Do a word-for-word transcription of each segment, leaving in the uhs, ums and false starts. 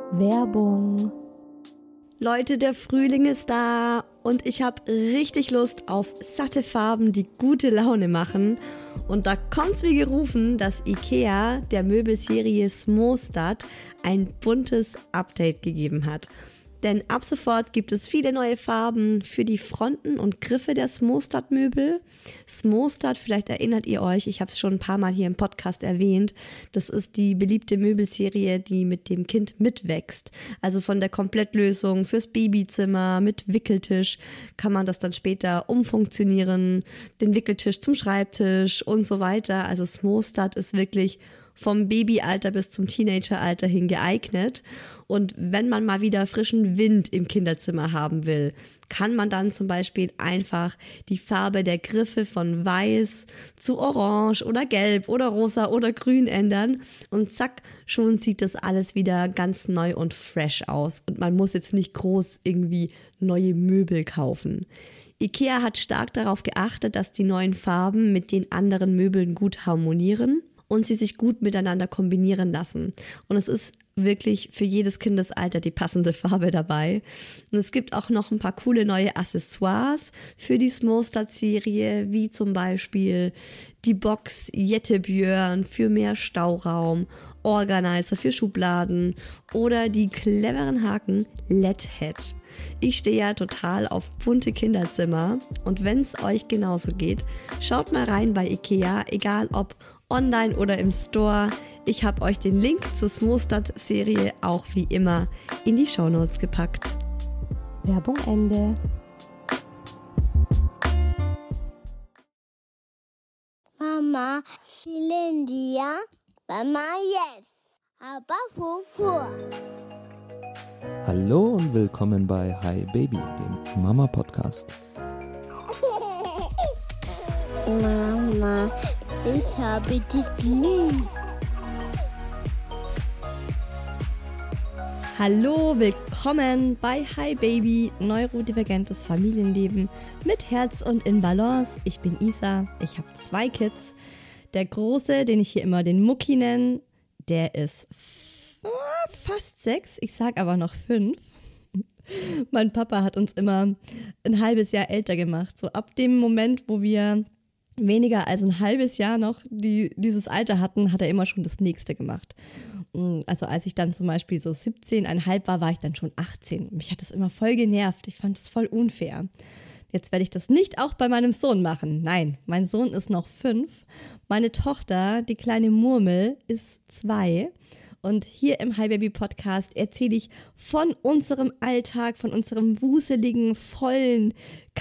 Werbung. Leute, der Frühling ist da und ich habe richtig Lust auf satte Farben, die gute Laune machen. Und da kommt's wie gerufen, dass IKEA der Möbelserie Smostad ein buntes Update gegeben hat. Denn ab sofort gibt es viele neue Farben für die Fronten und Griffe der Smostad-Möbel. Smostad, vielleicht erinnert ihr euch, ich habe es schon ein paar Mal hier im Podcast erwähnt, das ist die beliebte Möbelserie, die mit dem Kind mitwächst. Also von der Komplettlösung fürs Babyzimmer mit Wickeltisch kann man das dann später umfunktionieren, den Wickeltisch zum Schreibtisch und so weiter. Also Smostad ist wirklich vom Babyalter bis zum Teenageralter hin geeignet. Und wenn man mal wieder frischen Wind im Kinderzimmer haben will, kann man dann zum Beispiel einfach die Farbe der Griffe von weiß zu orange oder gelb oder rosa oder grün ändern. Und zack, schon sieht das alles wieder ganz neu und fresh aus. Und man muss jetzt nicht groß irgendwie neue Möbel kaufen. IKEA hat stark darauf geachtet, dass die neuen Farben mit den anderen Möbeln gut harmonieren und sie sich gut miteinander kombinieren lassen. Und es ist wirklich für jedes Kindesalter die passende Farbe dabei. Und es gibt auch noch ein paar coole neue Accessoires für die Smostad-Serie, wie zum Beispiel die Box Jettebjörn für mehr Stauraum, Organizer für Schubladen oder die cleveren Haken L E D-Head. Ich stehe ja total auf bunte Kinderzimmer und wenn es euch genauso geht, schaut mal rein bei IKEA, egal ob online oder im Store. Ich habe euch den Link zur Smostad-Serie auch wie immer in die Shownotes gepackt. Werbung Ende. Mama, Shilindia, Mama, yes, aber Fufu. Hallo und willkommen bei Hi Baby, dem Mama-Podcast. Mama, ich habe dich lieb. Hallo, willkommen bei Hi Baby, neurodivergentes Familienleben mit Herz und in Balance. Ich bin Isa, ich habe zwei Kids. Der Große, den ich hier immer den Mucki nenne, der ist f- fast sechs, ich sag aber noch fünf. Mein Papa hat uns immer ein halbes Jahr älter gemacht. So ab dem Moment, wo wir weniger als ein halbes Jahr noch die, dieses Alter hatten, hat er immer schon das nächste gemacht. Also als ich dann zum Beispiel so siebzehn Komma fünf war, war ich dann schon achtzehn. Mich hat das immer voll genervt. Ich fand das voll unfair. Jetzt werde ich das nicht auch bei meinem Sohn machen. Nein, mein Sohn ist noch fünf. Meine Tochter, die kleine Murmel, ist zwei. Und hier im Hi Baby Podcast erzähle ich von unserem Alltag, von unserem wuseligen, vollen,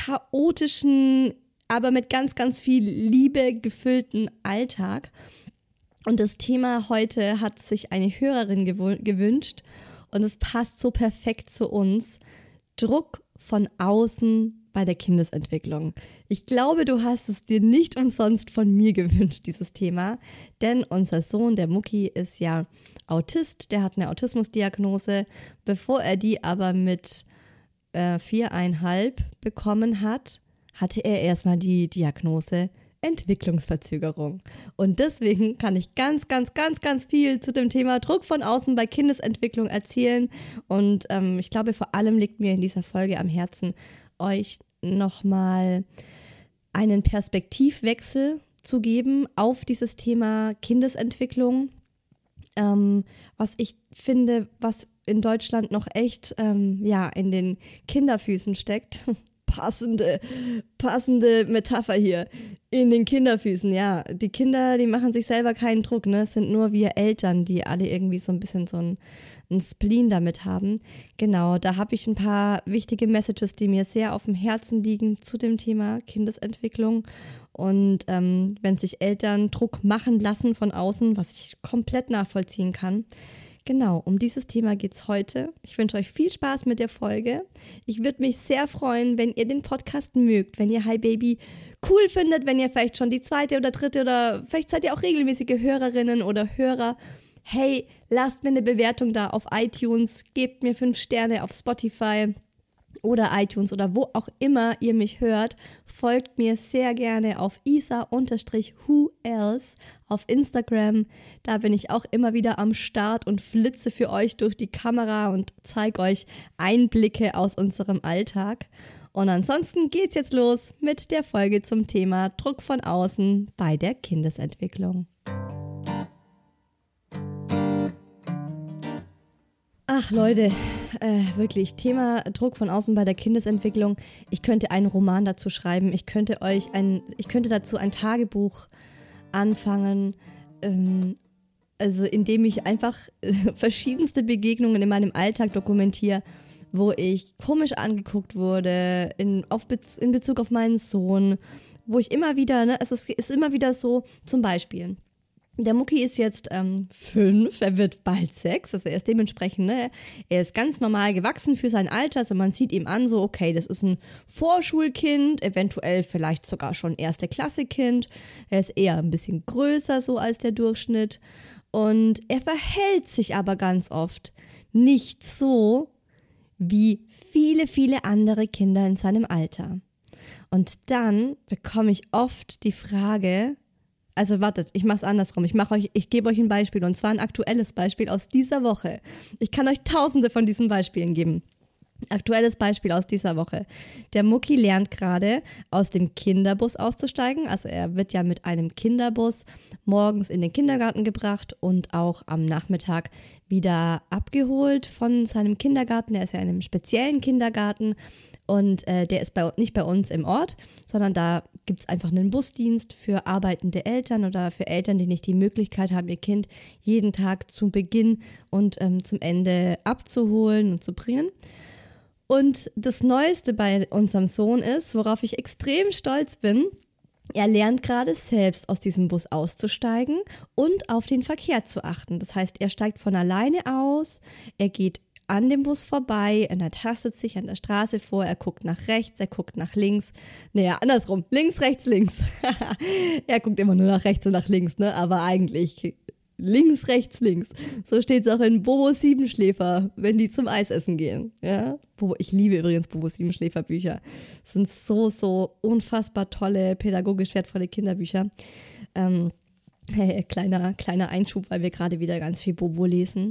chaotischen, aber mit ganz, ganz viel Liebe gefüllten Alltag. Und das Thema heute hat sich eine Hörerin gewü- gewünscht und es passt so perfekt zu uns. Druck von außen bei der Kindesentwicklung. Ich glaube, du hast es dir nicht umsonst von mir gewünscht, dieses Thema, denn unser Sohn, der Mucki, ist ja Autist, der hat eine Autismusdiagnose. Bevor er die aber mit äh, viereinhalb bekommen hat, hatte er erstmal die Diagnose Entwicklungsverzögerung. Und deswegen kann ich ganz, ganz, ganz, ganz viel zu dem Thema Druck von außen bei Kindesentwicklung erzählen. Und ähm, ich glaube, vor allem liegt mir in dieser Folge am Herzen, euch nochmal einen Perspektivwechsel zu geben auf dieses Thema Kindesentwicklung. Ähm, was ich finde, was in Deutschland noch echt ähm, ja, in den Kinderfüßen steckt. Passende, passende Metapher hier. In den Kinderfüßen, ja. Die Kinder, die machen sich selber keinen Druck, ne? Es sind nur wir Eltern, die alle irgendwie so ein bisschen so ein, ein Spleen damit haben. Genau, da habe ich ein paar wichtige Messages, die mir sehr auf dem Herzen liegen zu dem Thema Kindesentwicklung. Und ähm, wenn sich Eltern Druck machen lassen von außen, was ich komplett nachvollziehen kann. Genau, um dieses Thema geht's heute. Ich wünsche euch viel Spaß mit der Folge. Ich würde mich sehr freuen, wenn ihr den Podcast mögt, wenn ihr Hi Baby cool findet, wenn ihr vielleicht schon die zweite oder dritte oder vielleicht seid ihr auch regelmäßige Hörerinnen oder Hörer. Hey, lasst mir eine Bewertung da auf iTunes, gebt mir fünf Sterne auf Spotify. oder iTunes oder wo auch immer ihr mich hört, folgt mir sehr gerne auf isa-who else auf Instagram. Da bin ich auch immer wieder am Start und flitze für euch durch die Kamera und zeige euch Einblicke aus unserem Alltag. Und ansonsten geht's jetzt los mit der Folge zum Thema Druck von außen bei der Kindesentwicklung. Ach Leute, äh, wirklich, Thema Druck von außen bei der Kindesentwicklung. Ich könnte einen Roman dazu schreiben, ich könnte euch ein, ich könnte dazu ein Tagebuch anfangen, ähm, also indem ich einfach äh, verschiedenste Begegnungen in meinem Alltag dokumentiere, wo ich komisch angeguckt wurde, in, auf Bez- in Bezug auf meinen Sohn, wo ich immer wieder, ne, es ist, ist immer wieder so, zum Beispiel, der Mucki ist jetzt ähm, fünf, er wird bald sechs, also er ist dementsprechend, ne, er ist ganz normal gewachsen für sein Alter, also man sieht ihm an, so okay, das ist ein Vorschulkind, eventuell vielleicht sogar schon erste Klasse Kind, er ist eher ein bisschen größer so als der Durchschnitt und er verhält sich aber ganz oft nicht so wie viele, viele andere Kinder in seinem Alter. Und dann bekomme ich oft die Frage, also wartet, ich mache es andersrum. Ich mache euch, ich gebe euch ein Beispiel und zwar ein aktuelles Beispiel aus dieser Woche. Ich kann euch tausende von diesen Beispielen geben. Aktuelles Beispiel aus dieser Woche. Der Mucki lernt gerade, aus dem Kinderbus auszusteigen. Also er wird ja mit einem Kinderbus morgens in den Kindergarten gebracht und auch am Nachmittag wieder abgeholt von seinem Kindergarten. Er ist ja in einem speziellen Kindergarten und äh, der ist bei, nicht bei uns im Ort, sondern da gibt es einfach einen Busdienst für arbeitende Eltern oder für Eltern, die nicht die Möglichkeit haben, ihr Kind jeden Tag zu Beginn und ähm, zum Ende abzuholen und zu bringen. Und das Neueste bei unserem Sohn ist, worauf ich extrem stolz bin, er lernt gerade selbst aus diesem Bus auszusteigen und auf den Verkehr zu achten. Das heißt, er steigt von alleine aus, er geht an dem Bus vorbei, er tastet sich an der Straße vor, er guckt nach rechts, er guckt nach links. Naja, andersrum, links, rechts, links. Er guckt immer nur nach rechts und nach links, ne? Aber eigentlich links, rechts, links. So steht es auch in Bobo Siebenschläfer, wenn die zum Eisessen gehen. Ja? Bobo, ich liebe übrigens Bobo Siebenschläfer Bücher. Das sind so, so unfassbar tolle, pädagogisch wertvolle Kinderbücher. Ähm, hey, kleiner, kleiner Einschub, weil wir gerade wieder ganz viel Bobo lesen.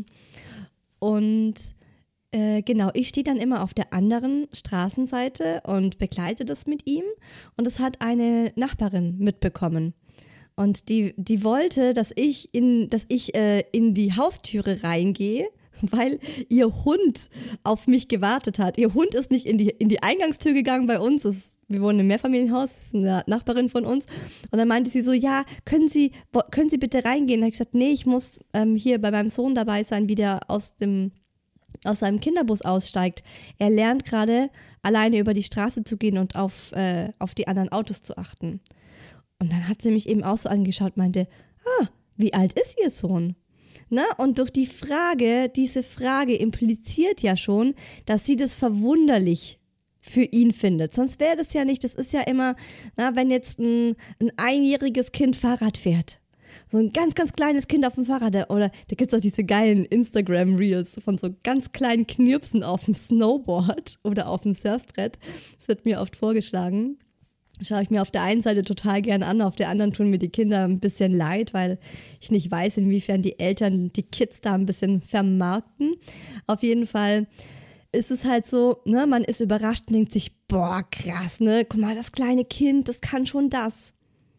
Und äh, genau, ich stehe dann immer auf der anderen Straßenseite und begleite das mit ihm. Und das hat eine Nachbarin mitbekommen. Und die, die wollte, dass ich in, dass ich äh, in die Haustüre reingehe, weil ihr Hund auf mich gewartet hat. Ihr Hund ist nicht in die, in die Eingangstür gegangen bei uns. Das ist, wir wohnen im Mehrfamilienhaus, das ist eine Nachbarin von uns. Und dann meinte sie so, ja, können Sie, können Sie bitte reingehen? Da habe ich gesagt, nee, ich muss ähm, hier bei meinem Sohn dabei sein, wie der aus dem aus seinem Kinderbus aussteigt. Er lernt gerade, alleine über die Straße zu gehen und auf, äh, auf die anderen Autos zu achten. Und dann hat sie mich eben auch so angeschaut, meinte, ah, wie alt ist Ihr Sohn? Na, und durch die Frage, diese Frage impliziert ja schon, dass sie das verwunderlich für ihn findet. Sonst wäre das ja nicht, das ist ja immer, na, wenn jetzt ein, ein einjähriges Kind Fahrrad fährt. So ein ganz, ganz kleines Kind auf dem Fahrrad. Oder da gibt es auch diese geilen Instagram-Reels von so ganz kleinen Knirpsen auf dem Snowboard oder auf dem Surfbrett. Das wird mir oft vorgeschlagen. Schaue ich mir auf der einen Seite total gern an, auf der anderen tun mir die Kinder ein bisschen leid, weil ich nicht weiß, inwiefern die Eltern die Kids da ein bisschen vermarkten. Auf jeden Fall ist es halt so, ne, man ist überrascht und denkt sich, boah, krass, ne, guck mal, das kleine Kind, das kann schon das.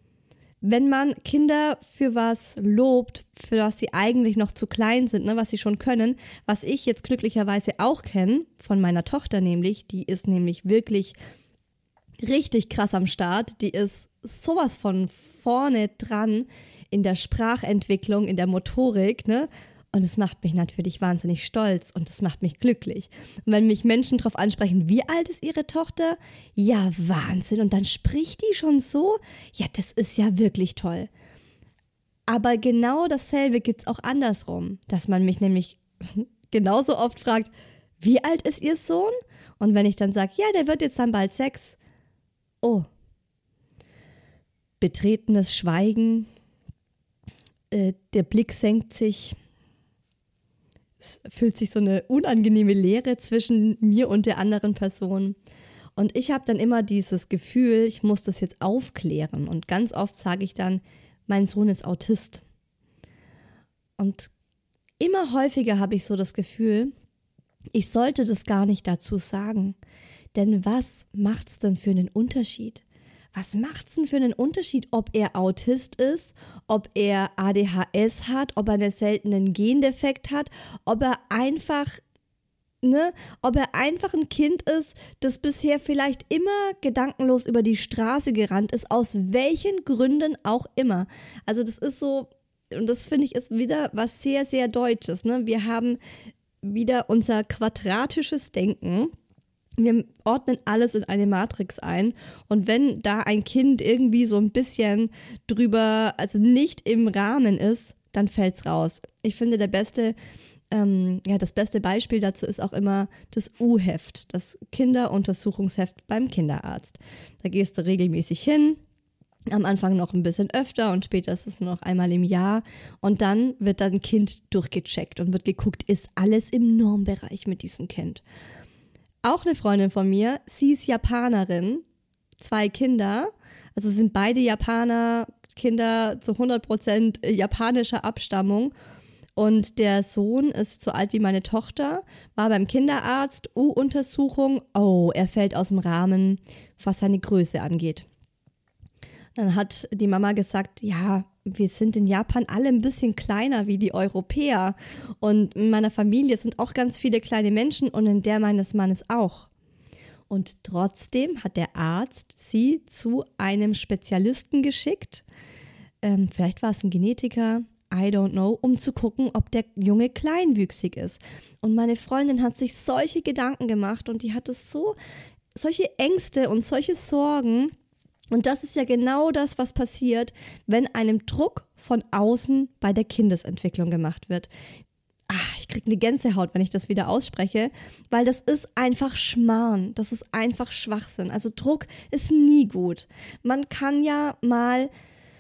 Wenn man Kinder für was lobt, für was sie eigentlich noch zu klein sind, ne, was sie schon können, was ich jetzt glücklicherweise auch kenne, von meiner Tochter nämlich, die ist nämlich wirklich richtig krass am Start, die ist sowas von vorne dran in der Sprachentwicklung, in der Motorik, ne? Und es macht mich natürlich wahnsinnig stolz und es macht mich glücklich. Und wenn mich Menschen darauf ansprechen, wie alt ist ihre Tochter? Ja, Wahnsinn. Und dann spricht die schon so? Ja, das ist ja wirklich toll. Aber genau dasselbe gibt's auch andersrum, dass man mich nämlich genauso oft fragt, wie alt ist ihr Sohn? Und wenn ich dann sage, ja, der wird jetzt dann bald sechs. Oh. Betretenes Schweigen. Äh, der Blick senkt sich. Es fühlt sich so eine unangenehme Leere zwischen mir und der anderen Person. Und ich habe dann immer dieses Gefühl, ich muss das jetzt aufklären. Und ganz oft sage ich dann, mein Sohn ist Autist. Und immer häufiger habe ich so das Gefühl, ich sollte das gar nicht dazu sagen. Denn was macht's denn für einen Unterschied? Was macht's denn für einen Unterschied, ob er Autist ist, ob er A D H S hat, ob er einen seltenen Gendefekt hat, ob er einfach, ne, ob er einfach ein Kind ist, das bisher vielleicht immer gedankenlos über die Straße gerannt ist, aus welchen Gründen auch immer. Also das ist so, und das finde ich ist wieder was sehr, sehr Deutsches, ne? Wir haben wieder unser quadratisches Denken. Wir ordnen alles in eine Matrix ein und wenn da ein Kind irgendwie so ein bisschen drüber, also nicht im Rahmen ist, dann fällt's raus. Ich finde, der beste, ähm, ja, das beste Beispiel dazu ist auch immer das U-Heft, das Kinderuntersuchungsheft beim Kinderarzt. Da gehst du regelmäßig hin, am Anfang noch ein bisschen öfter und später ist es nur noch einmal im Jahr und dann wird dein Kind durchgecheckt und wird geguckt, ist alles im Normbereich mit diesem Kind. Auch eine Freundin von mir, sie ist Japanerin, zwei Kinder, also sind beide Japaner, Kinder zu hundert Prozent japanischer Abstammung und der Sohn ist so alt wie meine Tochter, war beim Kinderarzt, U-Untersuchung, oh, er fällt aus dem Rahmen, was seine Größe angeht. Dann hat die Mama gesagt, ja, wir sind in Japan alle ein bisschen kleiner wie die Europäer und in meiner Familie sind auch ganz viele kleine Menschen und in der meines Mannes auch. Und trotzdem hat der Arzt sie zu einem Spezialisten geschickt, ähm, vielleicht war es ein Genetiker, I don't know, um zu gucken, ob der Junge kleinwüchsig ist. Und meine Freundin hat sich solche Gedanken gemacht und die hatte so, solche Ängste und solche Sorgen. Und das ist ja genau das, was passiert, wenn einem Druck von außen bei der Kindesentwicklung gemacht wird. Ach, ich kriege eine Gänsehaut, wenn ich das wieder ausspreche, weil das ist einfach Schmarrn, das ist einfach Schwachsinn. Also Druck ist nie gut. Man kann ja mal,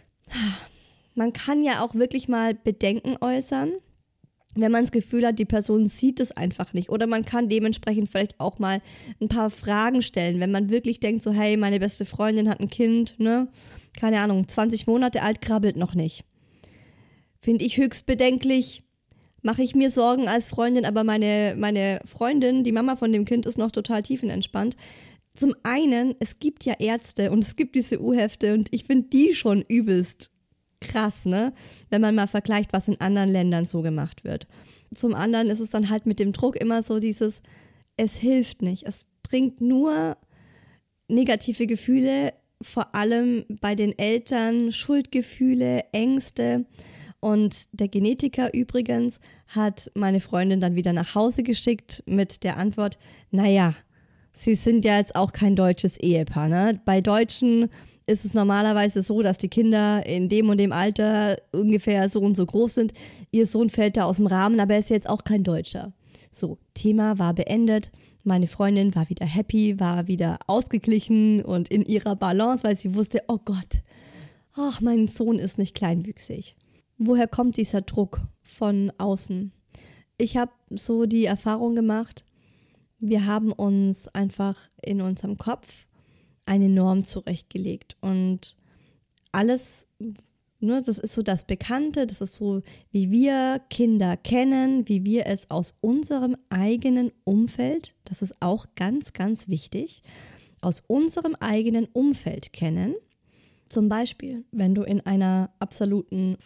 man kann ja auch wirklich mal Bedenken äußern, wenn man das Gefühl hat, die Person sieht es einfach nicht. Oder man kann dementsprechend vielleicht auch mal ein paar Fragen stellen, wenn man wirklich denkt so, hey, meine beste Freundin hat ein Kind, ne, keine Ahnung, zwanzig Monate alt, krabbelt noch nicht. Finde ich höchst bedenklich, mache ich mir Sorgen als Freundin, aber meine, meine Freundin, die Mama von dem Kind, ist noch total tiefenentspannt. Zum einen, es gibt ja Ärzte und es gibt diese U-Hefte und ich finde die schon übelst krass, ne? Wenn man mal vergleicht, was in anderen Ländern so gemacht wird. Zum anderen ist es dann halt mit dem Druck immer so dieses, es hilft nicht. Es bringt nur negative Gefühle, vor allem bei den Eltern, Schuldgefühle, Ängste. Und der Genetiker übrigens hat meine Freundin dann wieder nach Hause geschickt mit der Antwort, naja, sie sind ja jetzt auch kein deutsches Ehepaar, ne? Bei Deutschen ist es normalerweise so, dass die Kinder in dem und dem Alter ungefähr so und so groß sind. Ihr Sohn fällt da aus dem Rahmen, aber er ist jetzt auch kein Deutscher. So, Thema war beendet. Meine Freundin war wieder happy, war wieder ausgeglichen und in ihrer Balance, weil sie wusste, oh Gott, ach, mein Sohn ist nicht kleinwüchsig. Woher kommt dieser Druck von außen? Ich habe so die Erfahrung gemacht, wir haben uns einfach in unserem Kopf eine Norm zurechtgelegt und alles, ne, das ist so das Bekannte, das ist so, wie wir Kinder kennen, wie wir es aus unserem eigenen Umfeld, das ist auch ganz, ganz wichtig, aus unserem eigenen Umfeld kennen. Zum Beispiel, wenn du in einer absoluten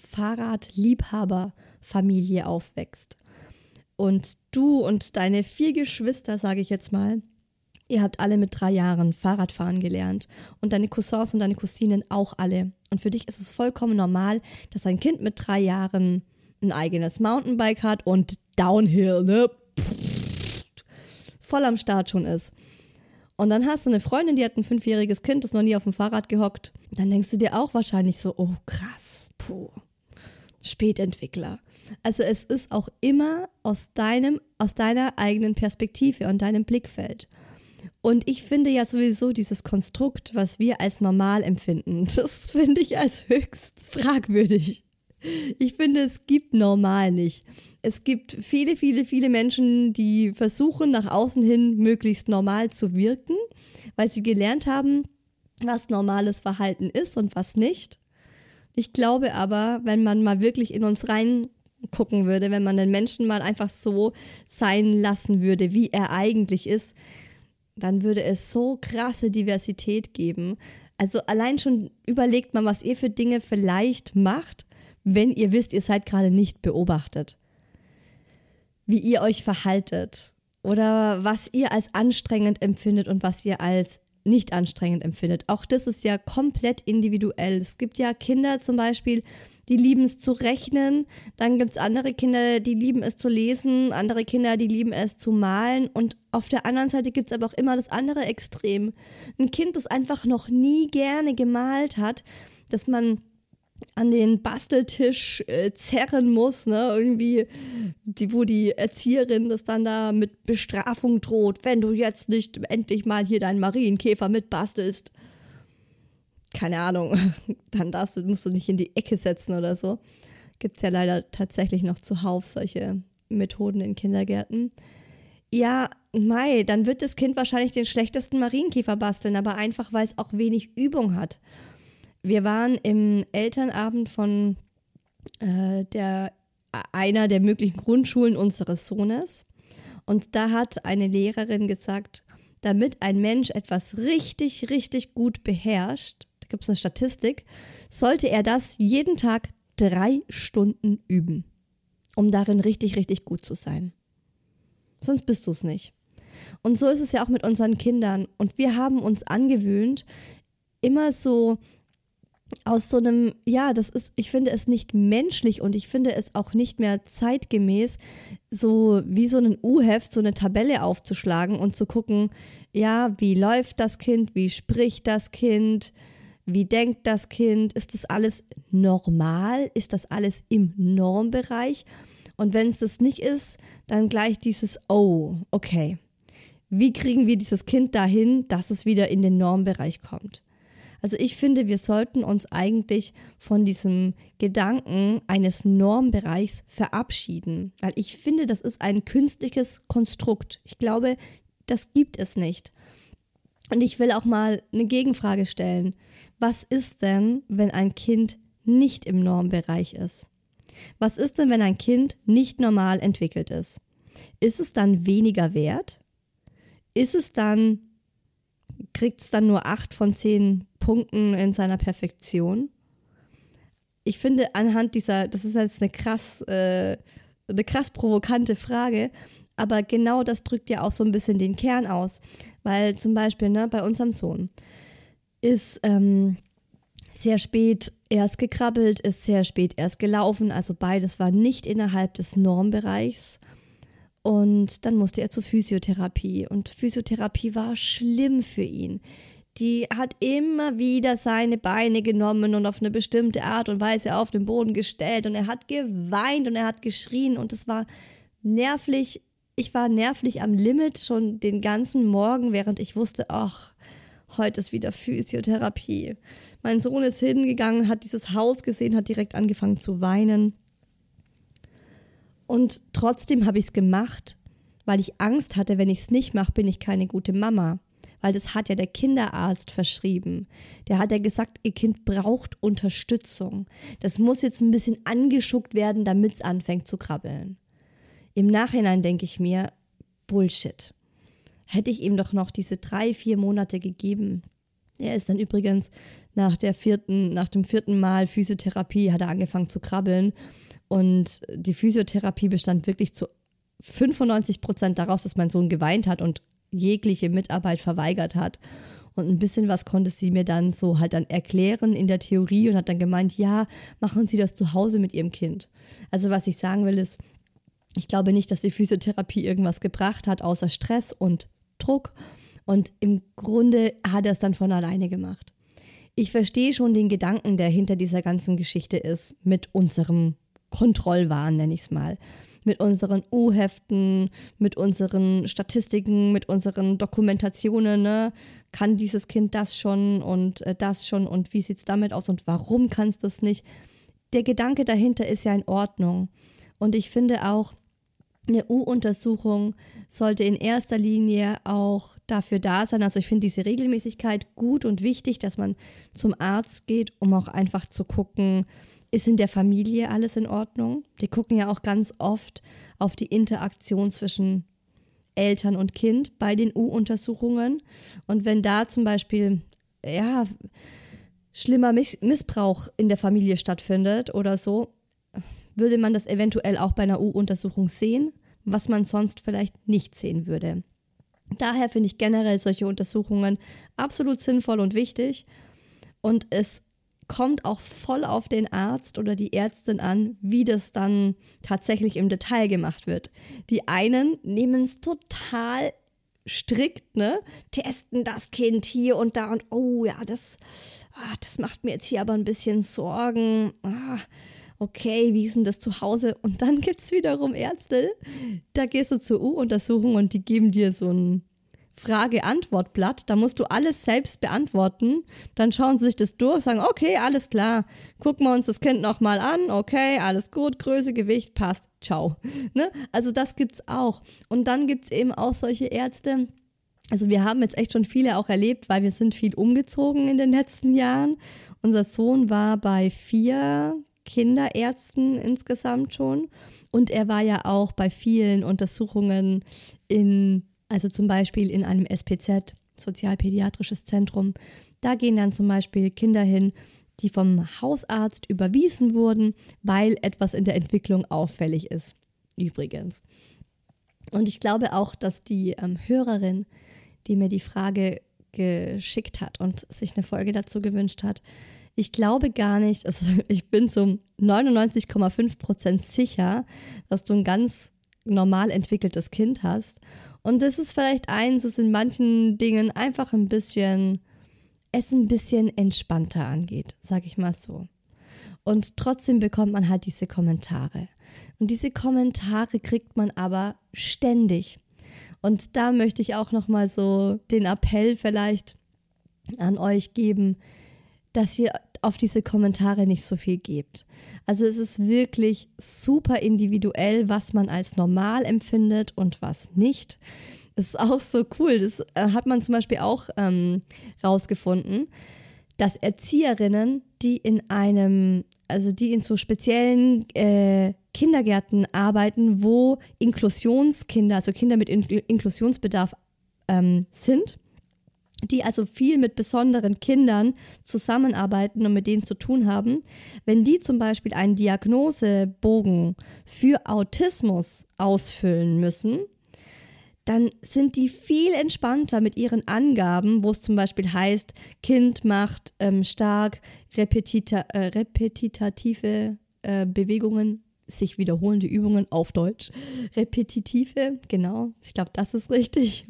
Fahrradliebhaberfamilie aufwächst und du und deine vier Geschwister, sage ich jetzt mal, ihr habt alle mit drei Jahren Fahrradfahren gelernt und deine Cousins und deine Cousinen auch alle. Und für dich ist es vollkommen normal, dass ein Kind mit drei Jahren ein eigenes Mountainbike hat und Downhill, ne, voll am Start schon ist. Und dann hast du eine Freundin, die hat ein fünfjähriges Kind, das noch nie auf dem Fahrrad gehockt. Dann denkst du dir auch wahrscheinlich so, oh krass, puh, Spätentwickler. Also es ist auch immer aus deinem, aus deiner eigenen Perspektive und deinem Blickfeld. Und ich finde ja sowieso dieses Konstrukt, was wir als normal empfinden, das finde ich als höchst fragwürdig. Ich finde, es gibt normal nicht. Es gibt viele, viele, viele Menschen, die versuchen, nach außen hin möglichst normal zu wirken, weil sie gelernt haben, was normales Verhalten ist und was nicht. Ich glaube aber, wenn man mal wirklich in uns reingucken würde, wenn man den Menschen mal einfach so sein lassen würde, wie er eigentlich ist, dann würde es so krasse Diversität geben. Also allein schon überlegt mal, was ihr für Dinge vielleicht macht, wenn ihr wisst, ihr seid gerade nicht beobachtet. Wie ihr euch verhaltet oder was ihr als anstrengend empfindet und was ihr als nicht anstrengend empfindet. Auch das ist ja komplett individuell. Es gibt ja Kinder zum Beispiel, die lieben es zu rechnen. Dann gibt es andere Kinder, die lieben es zu lesen. Andere Kinder, die lieben es zu malen. Und auf der anderen Seite gibt es aber auch immer das andere Extrem. Ein Kind, das einfach noch nie gerne gemalt hat, dass man an den Basteltisch äh, zerren muss, ne, irgendwie, die, wo die Erzieherin das dann da mit Bestrafung droht, wenn du jetzt nicht endlich mal hier deinen Marienkäfer mitbastelst. Keine Ahnung, dann darfst du, musst du nicht in die Ecke setzen oder so. Gibt es ja leider tatsächlich noch zuhauf solche Methoden in Kindergärten. Ja, mei, dann wird das Kind wahrscheinlich den schlechtesten Marienkäfer basteln, aber einfach, weil es auch wenig Übung hat. Wir waren im Elternabend von äh, der, einer der möglichen Grundschulen unseres Sohnes und da hat eine Lehrerin gesagt, damit ein Mensch etwas richtig, richtig gut beherrscht, da gibt es eine Statistik, sollte er das jeden Tag drei Stunden üben, um darin richtig, richtig gut zu sein. Sonst bist du es nicht. Und so ist es ja auch mit unseren Kindern und wir haben uns angewöhnt, immer so aus so einem, ja, das ist, ich finde es nicht menschlich und ich finde es auch nicht mehr zeitgemäß, so wie so ein U-Heft, so eine Tabelle aufzuschlagen und zu gucken, ja, wie läuft das Kind, wie spricht das Kind, wie denkt das Kind, ist das alles normal, ist das alles im Normbereich? Und wenn es das nicht ist, dann gleich dieses, oh, okay, wie kriegen wir dieses Kind dahin, dass es wieder in den Normbereich kommt? Also ich finde, wir sollten uns eigentlich von diesem Gedanken eines Normbereichs verabschieden, weil ich finde, das ist ein künstliches Konstrukt. Ich glaube, das gibt es nicht. Und ich will auch mal eine Gegenfrage stellen. Was ist denn, wenn ein Kind nicht im Normbereich ist? Was ist denn, wenn ein Kind nicht normal entwickelt ist? Ist es dann weniger wert? Ist es dann, kriegt es dann nur acht von zehn Punkten in seiner Perfektion? Ich finde anhand dieser, das ist jetzt eine krass, äh, eine krass provokante Frage, aber genau das drückt ja auch so ein bisschen den Kern aus, weil zum Beispiel ne, bei unserem Sohn ist ähm, sehr spät erst gekrabbelt, ist sehr spät erst gelaufen, also beides war nicht innerhalb des Normbereichs. Und dann musste er zur Physiotherapie und Physiotherapie war schlimm für ihn. Die hat immer wieder seine Beine genommen und auf eine bestimmte Art und Weise auf den Boden gestellt und er hat geweint und er hat geschrien und es war nervlich. Ich war nervlich am Limit schon den ganzen Morgen, während ich wusste, ach, heute ist wieder Physiotherapie. Mein Sohn ist hingegangen, hat dieses Haus gesehen, hat direkt angefangen zu weinen. Und trotzdem habe ich es gemacht, weil ich Angst hatte, wenn ich es nicht mache, bin ich keine gute Mama. Weil das hat ja der Kinderarzt verschrieben. Der hat ja gesagt, ihr Kind braucht Unterstützung. Das muss jetzt ein bisschen angeschuckt werden, damit es anfängt zu krabbeln. Im Nachhinein denke ich mir, Bullshit. Hätte ich ihm doch noch diese drei, vier Monate gegeben. Er ist dann übrigens nach der vierten, nach dem vierten Mal Physiotherapie hat er angefangen zu krabbeln. Und die Physiotherapie bestand wirklich zu fünfundneunzig Prozent daraus, dass mein Sohn geweint hat und jegliche Mitarbeit verweigert hat. Und ein bisschen was konnte sie mir dann so halt dann erklären in der Theorie und hat dann gemeint, ja, machen Sie das zu Hause mit Ihrem Kind. Also was ich sagen will ist, ich glaube nicht, dass die Physiotherapie irgendwas gebracht hat, außer Stress und Druck. Und im Grunde hat er es dann von alleine gemacht. Ich verstehe schon den Gedanken, der hinter dieser ganzen Geschichte ist, mit unserem Kontrollwahn, nenne ich es mal. Mit unseren U-Heften, mit unseren Statistiken, mit unseren Dokumentationen, ne? Kann dieses Kind das schon und äh, das schon und wie sieht es damit aus und warum kannst du es nicht? der Gedanke dahinter ist ja in Ordnung. Und ich finde auch, eine U-Untersuchung sollte in erster Linie auch dafür da sein. Also ich finde diese Regelmäßigkeit gut und wichtig, dass man zum Arzt geht, um auch einfach zu gucken, ist in der Familie alles in Ordnung? Die gucken ja auch ganz oft auf die Interaktion zwischen Eltern und Kind bei den U-Untersuchungen. Und wenn da zum Beispiel, ja, schlimmer Miss- Missbrauch in der Familie stattfindet oder so, würde man das eventuell auch bei einer U-Untersuchung sehen, was man sonst vielleicht nicht sehen würde. Daher finde ich generell solche Untersuchungen absolut sinnvoll und wichtig. Und es kommt auch voll auf den Arzt oder die Ärztin an, wie das dann tatsächlich im Detail gemacht wird. Die einen nehmen es total strikt, ne? Testen das Kind hier und da und oh ja, das, ah, das macht mir jetzt hier aber ein bisschen Sorgen. Ah, okay, wie ist denn das zu Hause? Und dann gibt es wiederum Ärzte, da gehst du zur U-Untersuchung und die geben dir so ein Frage-Antwort-Blatt, da musst du alles selbst beantworten, dann schauen sie sich das durch, sagen, okay, alles klar, gucken wir uns das Kind nochmal an, okay, alles gut, Größe, Gewicht, passt, ciao. Ne? Also das gibt's auch. Und dann gibt's eben auch solche Ärzte, also wir haben jetzt echt schon viele auch erlebt, weil wir sind viel umgezogen in den letzten Jahren. Unser Sohn war bei vier Kinderärzten insgesamt schon und er war ja auch bei vielen Untersuchungen in, also zum Beispiel in einem S P Z, Sozialpädiatrisches Zentrum. Da gehen dann zum Beispiel Kinder hin, die vom Hausarzt überwiesen wurden, weil etwas in der Entwicklung auffällig ist, übrigens. Und ich glaube auch, dass die ähm, Hörerin, die mir die Frage geschickt hat und sich eine Folge dazu gewünscht hat, ich glaube gar nicht, also ich bin zu neunundneunzig Komma fünf Prozent sicher, dass du ein ganz normal entwickeltes Kind hast. Und das ist vielleicht eins, das in manchen Dingen einfach ein bisschen, es ein bisschen entspannter angeht, sag ich mal so. Und trotzdem bekommt man halt diese Kommentare. Und diese Kommentare kriegt man aber ständig. Und da möchte ich auch nochmal so den Appell vielleicht an euch geben, dass ihr auf diese Kommentare nicht so viel gebt. Also es ist wirklich super individuell, was man als normal empfindet und was nicht. Das ist auch so cool. Das äh, hat man zum Beispiel auch ähm, rausgefunden, dass Erzieherinnen, die in einem, also die in so speziellen äh, Kindergärten arbeiten, wo Inklusionskinder, also Kinder mit In- Inklusionsbedarf ähm, sind, die also viel mit besonderen Kindern zusammenarbeiten und mit denen zu tun haben, wenn die zum Beispiel einen Diagnosebogen für Autismus ausfüllen müssen, dann sind die viel entspannter mit ihren Angaben, wo es zum Beispiel heißt, Kind macht ähm, stark repetita, äh, repetitative äh, Bewegungen, sich wiederholende Übungen auf Deutsch. Repetitive, genau, ich glaube, das ist richtig.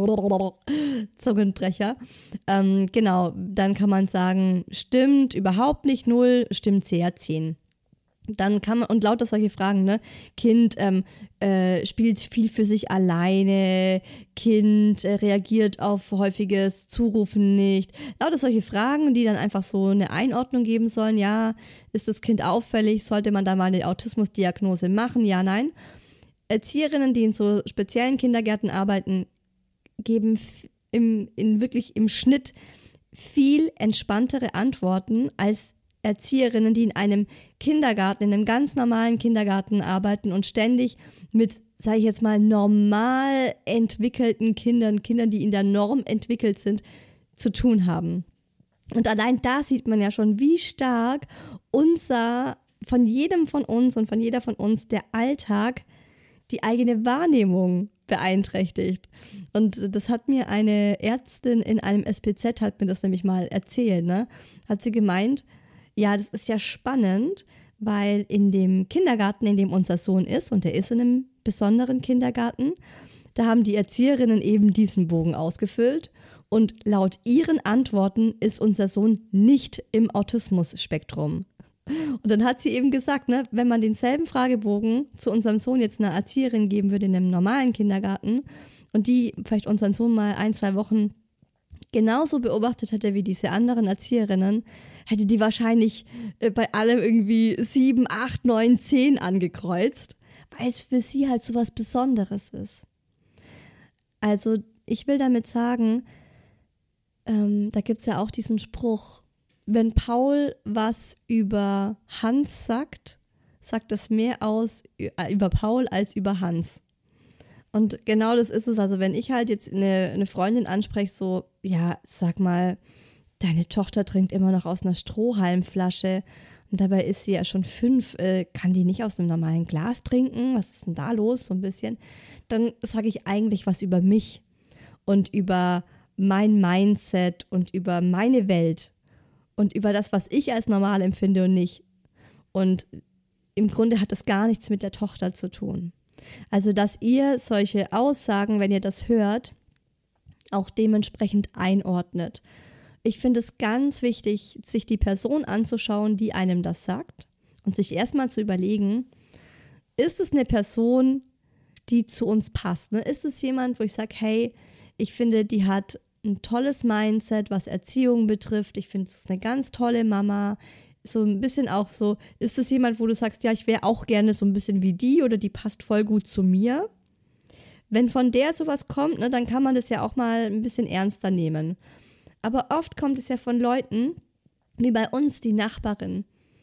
Zungenbrecher. Ähm, genau, dann kann man sagen, stimmt überhaupt nicht, null, stimmt sehr, zehn. Dann kann man, und lauter solche Fragen, ne? Kind ähm, äh, spielt viel für sich alleine, Kind äh, reagiert auf häufiges Zurufen nicht. Lauter solche Fragen, die dann einfach so eine Einordnung geben sollen. Ja, ist das Kind auffällig? Sollte man da mal eine Autismusdiagnose machen? Ja, nein. Erzieherinnen, die in so speziellen Kindergärten arbeiten, geben f- im, in wirklich im Schnitt viel entspanntere Antworten als Erzieherinnen, die in einem Kindergarten, in einem ganz normalen Kindergarten arbeiten und ständig mit, sage ich jetzt mal, normal entwickelten Kindern, Kindern, die in der Norm entwickelt sind, zu tun haben. Und allein da sieht man ja schon, wie stark unser, von jedem von uns und von jeder von uns der Alltag die eigene Wahrnehmung beeinträchtigt. Und das hat mir eine Ärztin in einem S P Z, hat mir das nämlich mal erzählt, ne? Hat sie gemeint, ja, das ist ja spannend, weil in dem Kindergarten, in dem unser Sohn ist, und der ist in einem besonderen Kindergarten, da haben die Erzieherinnen eben diesen Bogen ausgefüllt und laut ihren Antworten ist unser Sohn nicht im Autismus-Spektrum. Und dann hat sie eben gesagt, ne, wenn man denselben Fragebogen zu unserem Sohn jetzt einer Erzieherin geben würde in einem normalen Kindergarten und die vielleicht unseren Sohn mal ein, zwei Wochen genauso beobachtet hätte wie diese anderen Erzieherinnen, hätte die wahrscheinlich äh, bei allem irgendwie sieben, acht, neun, zehn angekreuzt, weil es für sie halt so was Besonderes ist. Also ich will damit sagen, ähm, da gibt es ja auch diesen Spruch, wenn Paul was über Hans sagt, sagt das mehr aus über Paul als über Hans. Und genau das ist es. Also wenn ich halt jetzt eine, eine Freundin anspreche, so, ja, sag mal, deine Tochter trinkt immer noch aus einer Strohhalmflasche und dabei ist sie ja schon fünf, äh, kann die nicht aus einem normalen Glas trinken? Was ist denn da los, so ein bisschen? Dann sage ich eigentlich was über mich und über mein Mindset und über meine Welt und über das, was ich als normal empfinde und nicht. Und im Grunde hat das gar nichts mit der Tochter zu tun. Also, dass ihr solche Aussagen, wenn ihr das hört, auch dementsprechend einordnet. Ich finde es ganz wichtig, sich die Person anzuschauen, die einem das sagt und sich erstmal zu überlegen, ist es eine Person, die zu uns passt? Ne? Ist es jemand, wo ich sage, hey, ich finde, die hat ein tolles Mindset, was Erziehung betrifft. Ich finde, es ist eine ganz tolle Mama. So ein bisschen auch so, ist es jemand, wo du sagst, ja, ich wäre auch gerne so ein bisschen wie die oder die passt voll gut zu mir? Wenn von der sowas kommt, ne, dann kann man das ja auch mal ein bisschen ernster nehmen. Aber oft kommt es ja von Leuten, wie bei uns die Nachbarin.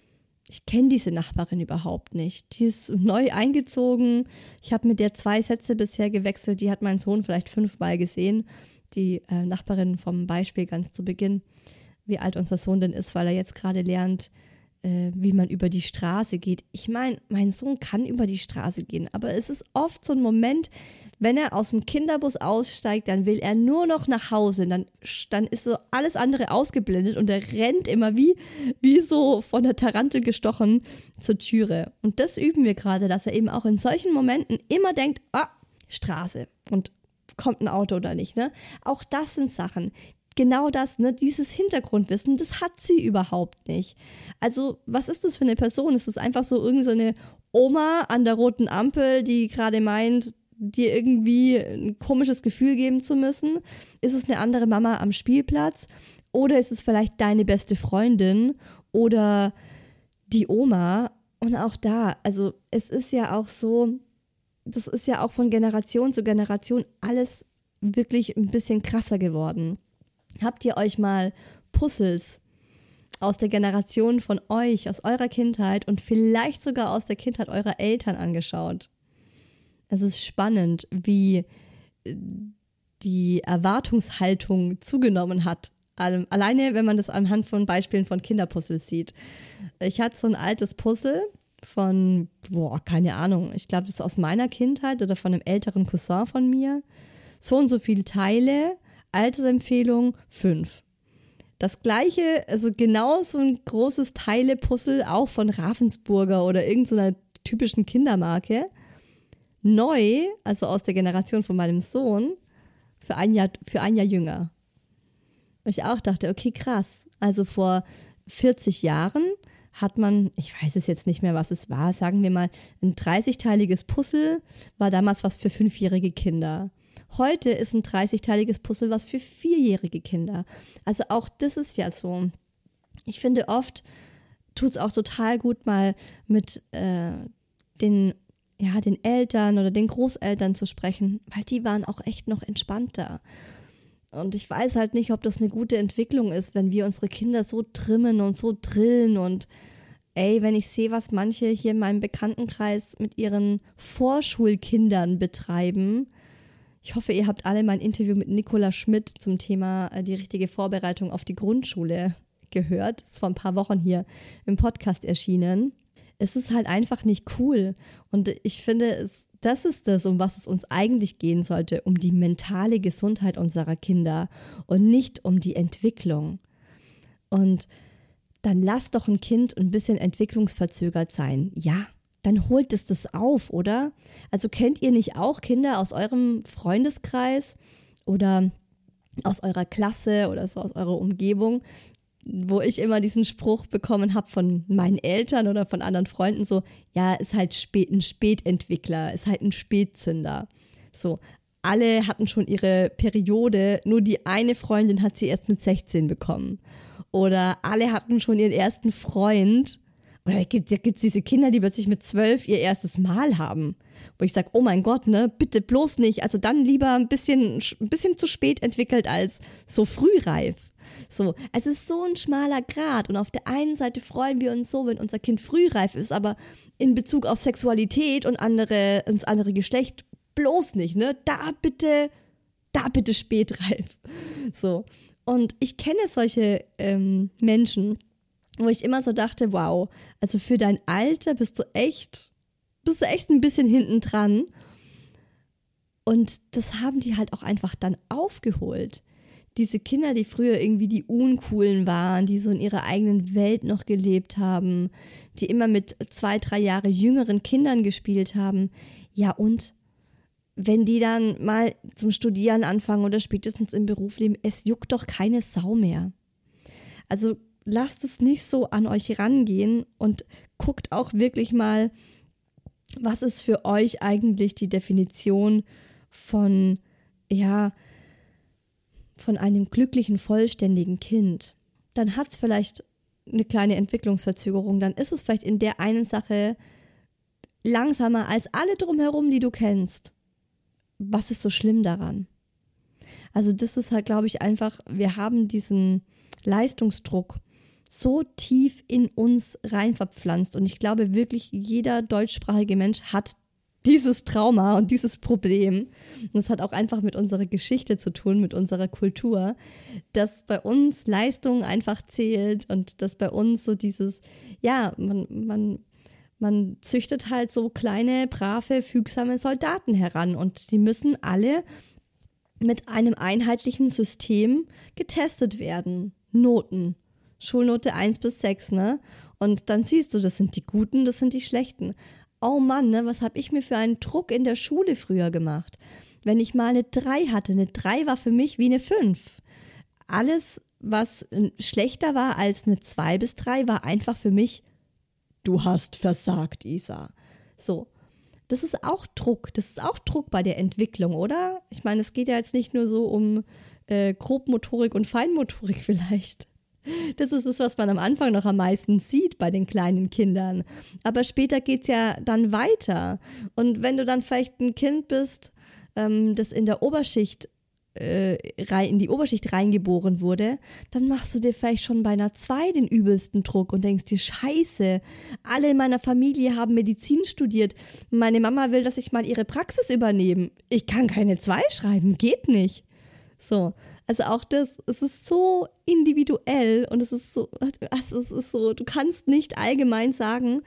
Ich kenne diese Nachbarin überhaupt nicht. Die ist neu eingezogen. Ich habe mit der zwei Sätze bisher gewechselt. Die hat meinen Sohn vielleicht fünfmal gesehen. Die äh, Nachbarin vom Beispiel ganz zu Beginn, wie alt unser Sohn denn ist, weil er jetzt gerade lernt, äh, wie man über die Straße geht. Ich meine, mein Sohn kann über die Straße gehen, aber es ist oft so ein Moment, wenn er aus dem Kinderbus aussteigt, dann will er nur noch nach Hause. Dann, dann ist so alles andere ausgeblendet und er rennt immer wie, wie so von der Tarantel gestochen zur Türe. Und das üben wir gerade, dass er eben auch in solchen Momenten immer denkt, ah, Straße und kommt ein Auto oder nicht, ne? Auch das sind Sachen. Genau das, ne, dieses Hintergrundwissen, das hat sie überhaupt nicht. Also, was ist das für eine Person? Ist das einfach so irgendeine so Oma an der roten Ampel, die gerade meint, dir irgendwie ein komisches Gefühl geben zu müssen? Ist es eine andere Mama am Spielplatz? Oder ist es vielleicht deine beste Freundin oder die Oma? Und auch da, also es ist ja auch so, das ist ja auch von Generation zu Generation alles wirklich ein bisschen krasser geworden. Habt ihr euch mal Puzzles aus der Generation von euch, aus eurer Kindheit und vielleicht sogar aus der Kindheit eurer Eltern angeschaut? Es ist spannend, wie die Erwartungshaltung zugenommen hat. Alleine, wenn man das anhand von Beispielen von Kinderpuzzles sieht. Ich hatte so ein altes Puzzle von, boah, keine Ahnung, ich glaube, das ist aus meiner Kindheit oder von einem älteren Cousin von mir. So und so viele Teile. Altersempfehlung fünf. Das gleiche, also genau so ein großes Teile-Puzzle, auch von Ravensburger oder irgendeiner typischen Kindermarke. Neu, also aus der Generation von meinem Sohn, für ein Jahr, für ein Jahr jünger. Und ich auch dachte, okay, krass. Also vor vierzig Jahren hat man, ich weiß es jetzt nicht mehr, was es war, sagen wir mal, ein dreißigteiliges Puzzle war damals was für fünfjährige Kinder. Heute ist ein dreißigteiliges Puzzle was für vierjährige Kinder. Also auch das ist ja so. Ich finde, oft tut es auch total gut, mal mit äh, den, ja, den Eltern oder den Großeltern zu sprechen, weil die waren auch echt noch entspannter. Und ich weiß halt nicht, ob das eine gute Entwicklung ist, wenn wir unsere Kinder so trimmen und so drillen. Und ey, wenn ich sehe, was manche hier in meinem Bekanntenkreis mit ihren Vorschulkindern betreiben. Ich hoffe, ihr habt alle mein Interview mit Nicola Schmidt zum Thema äh, die richtige Vorbereitung auf die Grundschule gehört. Das ist vor ein paar Wochen hier im Podcast erschienen. Es ist halt einfach nicht cool. Und ich finde, es, das ist das, um was es uns eigentlich gehen sollte, um die mentale Gesundheit unserer Kinder und nicht um die Entwicklung. Und dann lasst doch ein Kind ein bisschen entwicklungsverzögert sein. Ja, dann holt es das auf, oder? Also kennt ihr nicht auch Kinder aus eurem Freundeskreis oder aus eurer Klasse oder so aus eurer Umgebung, wo ich immer diesen Spruch bekommen habe von meinen Eltern oder von anderen Freunden, so, ja, ist halt spät, ein Spätentwickler, ist halt ein Spätzünder. So, alle hatten schon ihre Periode, nur die eine Freundin hat sie erst mit sechzehn bekommen. Oder alle hatten schon ihren ersten Freund. Oder gibt es diese Kinder, die plötzlich mit zwölf ihr erstes Mal haben. Wo ich sage, oh mein Gott, ne, bitte bloß nicht. Also dann lieber ein bisschen, ein bisschen zu spät entwickelt als so frühreif. So, es ist so ein schmaler Grat. Und auf der einen Seite freuen wir uns so, wenn unser Kind frühreif ist, aber in Bezug auf Sexualität und andere, ins andere Geschlecht bloß nicht, ne? Da bitte, da bitte spätreif. So. Und ich kenne solche ähm, Menschen, wo ich immer so dachte, wow, also für dein Alter bist du echt, bist du echt ein bisschen hinten dran. Und das haben die halt auch einfach dann aufgeholt. Diese Kinder, die früher irgendwie die Uncoolen waren, die so in ihrer eigenen Welt noch gelebt haben, die immer mit zwei, drei Jahre jüngeren Kindern gespielt haben. Ja, und wenn die dann mal zum Studieren anfangen oder spätestens im Berufsleben, es juckt doch keine Sau mehr. Also lasst es nicht so an euch rangehen und guckt auch wirklich mal, was ist für euch eigentlich die Definition von, ja, von einem glücklichen, vollständigen Kind. Dann hat es vielleicht eine kleine Entwicklungsverzögerung, dann ist es vielleicht in der einen Sache langsamer als alle drumherum, die du kennst. Was ist so schlimm daran? Also das ist halt, glaube ich, einfach, wir haben diesen Leistungsdruck so tief in uns rein verpflanzt und ich glaube wirklich, jeder deutschsprachige Mensch hat dieses Trauma und dieses Problem. Und das hat auch einfach mit unserer Geschichte zu tun, mit unserer Kultur, dass bei uns Leistung einfach zählt und dass bei uns so dieses, ja, man, man Man züchtet halt so kleine, brave, fügsame Soldaten heran und die müssen alle mit einem einheitlichen System getestet werden. Noten. Schulnote eins bis sechs, ne? Und dann siehst du, das sind die Guten, das sind die Schlechten. Oh Mann, ne, was habe ich mir für einen Druck in der Schule früher gemacht? Wenn ich mal eine drei hatte, eine drei war für mich wie eine fünf. Alles, was schlechter war als eine zwei bis drei, war einfach für mich, du hast versagt, Isa. So, das ist auch Druck. Das ist auch Druck bei der Entwicklung, oder? Ich meine, es geht ja jetzt nicht nur so um äh, Grobmotorik und Feinmotorik vielleicht. Das ist es, was man am Anfang noch am meisten sieht bei den kleinen Kindern. Aber später geht es ja dann weiter. Und wenn du dann vielleicht ein Kind bist, ähm, das in der Oberschicht in die Oberschicht reingeboren wurde, dann machst du dir vielleicht schon bei einer zwei den übelsten Druck und denkst dir, scheiße, alle in meiner Familie haben Medizin studiert. Meine Mama will, dass ich mal ihre Praxis übernehme. Ich kann keine zwei schreiben, geht nicht. So, also auch das, es ist so individuell und es ist so, also es ist so, du kannst nicht allgemein sagen,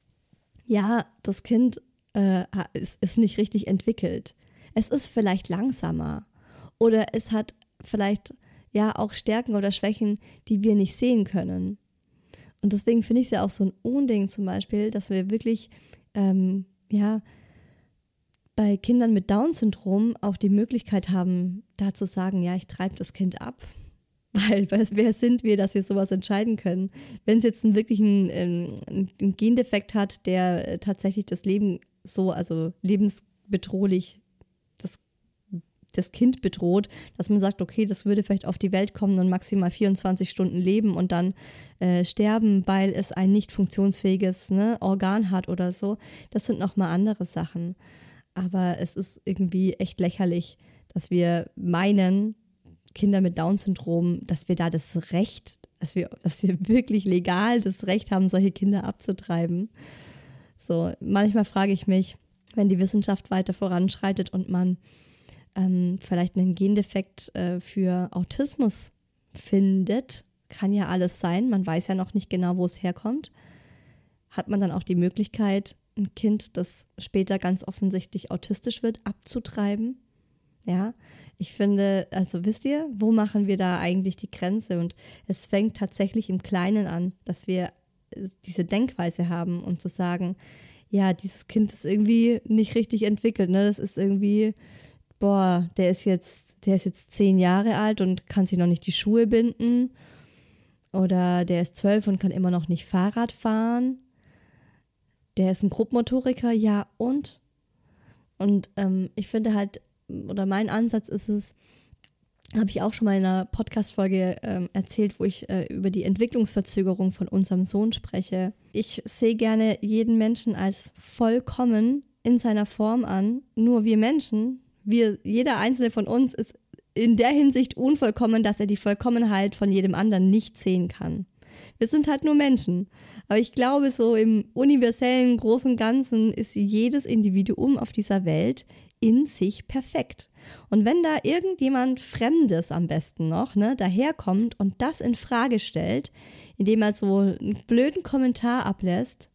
ja, das Kind äh, ist, ist nicht richtig entwickelt. Es ist vielleicht langsamer. Oder es hat vielleicht ja auch Stärken oder Schwächen, die wir nicht sehen können. Und deswegen finde ich es ja auch so ein Unding zum Beispiel, dass wir wirklich ähm, ja bei Kindern mit Down-Syndrom auch die Möglichkeit haben, da zu sagen, ja, ich treibe das Kind ab. Weil wer sind wir, dass wir sowas entscheiden können? Wenn es jetzt einen wirklichen einen, einen Gendefekt hat, der tatsächlich das Leben so, also lebensbedrohlich das das Kind bedroht, dass man sagt, okay, das würde vielleicht auf die Welt kommen und maximal vierundzwanzig Stunden leben und dann äh, sterben, weil es ein nicht funktionsfähiges ne, Organ hat oder so. Das sind nochmal andere Sachen. Aber es ist irgendwie echt lächerlich, dass wir meinen, Kinder mit Down-Syndrom, dass wir da das Recht, dass wir, dass wir wirklich legal das Recht haben, solche Kinder abzutreiben. So, manchmal frage ich mich, wenn die Wissenschaft weiter voranschreitet und man Ähm, vielleicht einen Gendefekt äh, für Autismus findet, kann ja alles sein, man weiß ja noch nicht genau, wo es herkommt, hat man dann auch die Möglichkeit, ein Kind, das später ganz offensichtlich autistisch wird, abzutreiben? Ja, ich finde, also wisst ihr, wo machen wir da eigentlich die Grenze? Und es fängt tatsächlich im Kleinen an, dass wir diese Denkweise haben und zu sagen, ja, dieses Kind ist irgendwie nicht richtig entwickelt, ne? Das ist irgendwie boah, der ist jetzt, der ist jetzt zehn Jahre alt und kann sich noch nicht die Schuhe binden. Oder der ist zwölf und kann immer noch nicht Fahrrad fahren. Der ist ein Grobmotoriker, ja und? Und ähm, ich finde halt, oder mein Ansatz ist es, habe ich auch schon mal in einer Podcast-Folge ähm, erzählt, wo ich äh, über die Entwicklungsverzögerung von unserem Sohn spreche. Ich sehe gerne jeden Menschen als vollkommen in seiner Form an. Nur wir Menschen, wir, jeder einzelne von uns ist in der Hinsicht unvollkommen, dass er die Vollkommenheit von jedem anderen nicht sehen kann. Wir sind halt nur Menschen. Aber ich glaube, so im universellen großen Ganzen ist jedes Individuum auf dieser Welt in sich perfekt. Und wenn da irgendjemand Fremdes am besten noch, ne, daherkommt und das in Frage stellt, indem er so einen blöden Kommentar ablässt,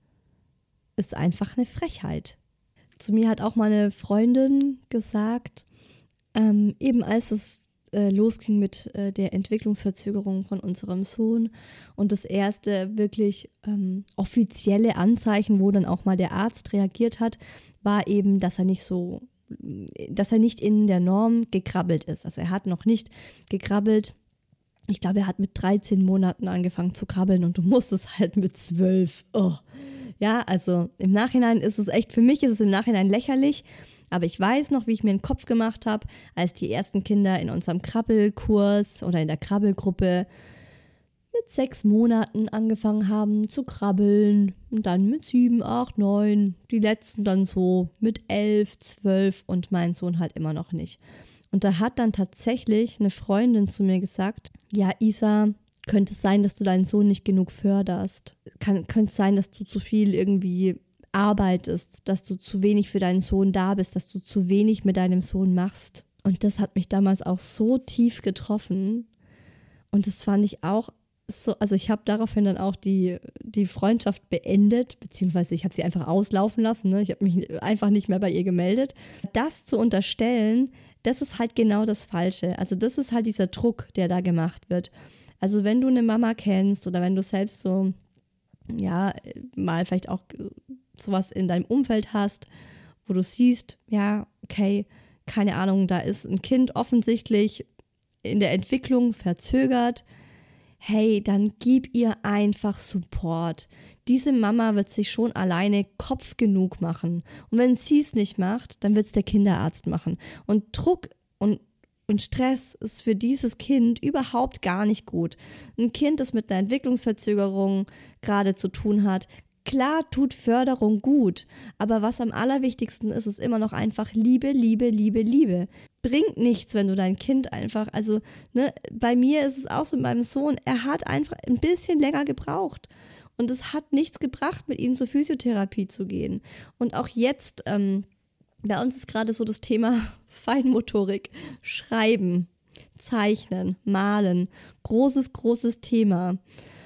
ist einfach eine Frechheit. Zu mir hat auch meine Freundin gesagt, ähm, eben als es äh, losging mit äh, der Entwicklungsverzögerung von unserem Sohn und das erste wirklich ähm, offizielle Anzeichen, wo dann auch mal der Arzt reagiert hat, war eben, dass er nicht so dass er nicht in der Norm gekrabbelt ist. Also er hat noch nicht gekrabbelt. Ich glaube, er hat mit dreizehn Monaten angefangen zu krabbeln und du musstest halt mit zwölf. Oh. Ja, also im Nachhinein ist es echt, für mich ist es im Nachhinein lächerlich, aber ich weiß noch, wie ich mir einen Kopf gemacht habe, als die ersten Kinder in unserem Krabbelkurs oder in der Krabbelgruppe mit sechs Monaten angefangen haben zu krabbeln und dann mit sieben, acht, neun, die letzten dann so mit elf, zwölf und mein Sohn halt immer noch nicht. Und da hat dann tatsächlich eine Freundin zu mir gesagt, ja Isa, könnte es sein, dass du deinen Sohn nicht genug förderst? Kann, könnte es sein, dass du zu viel irgendwie arbeitest, dass du zu wenig für deinen Sohn da bist, dass du zu wenig mit deinem Sohn machst? Und das hat mich damals auch so tief getroffen und das fand ich auch so, also ich habe daraufhin dann auch die, die Freundschaft beendet, beziehungsweise ich habe sie einfach auslaufen lassen, ne? Ich habe mich einfach nicht mehr bei ihr gemeldet. Das zu unterstellen, das ist halt genau das Falsche. Also das ist halt dieser Druck, der da gemacht wird. Also wenn du eine Mama kennst oder wenn du selbst so, ja, mal vielleicht auch sowas in deinem Umfeld hast, wo du siehst, ja, okay, keine Ahnung, da ist ein Kind offensichtlich in der Entwicklung verzögert, hey, dann gib ihr einfach Support. Diese Mama wird sich schon alleine Kopf genug machen. Und wenn sie es nicht macht, dann wird es der Kinderarzt machen. Und Druck und, und Stress ist für dieses Kind überhaupt gar nicht gut. Ein Kind, das mit einer Entwicklungsverzögerung gerade zu tun hat, klar tut Förderung gut, aber was am allerwichtigsten ist, ist immer noch einfach Liebe, Liebe, Liebe, Liebe. Bringt nichts, wenn du dein Kind einfach, also ne, bei mir ist es auch so mit meinem Sohn, er hat einfach ein bisschen länger gebraucht und es hat nichts gebracht, mit ihm zur Physiotherapie zu gehen. Und auch jetzt, ähm, bei uns ist gerade so das Thema Feinmotorik, Schreiben, Zeichnen, Malen, großes, großes Thema.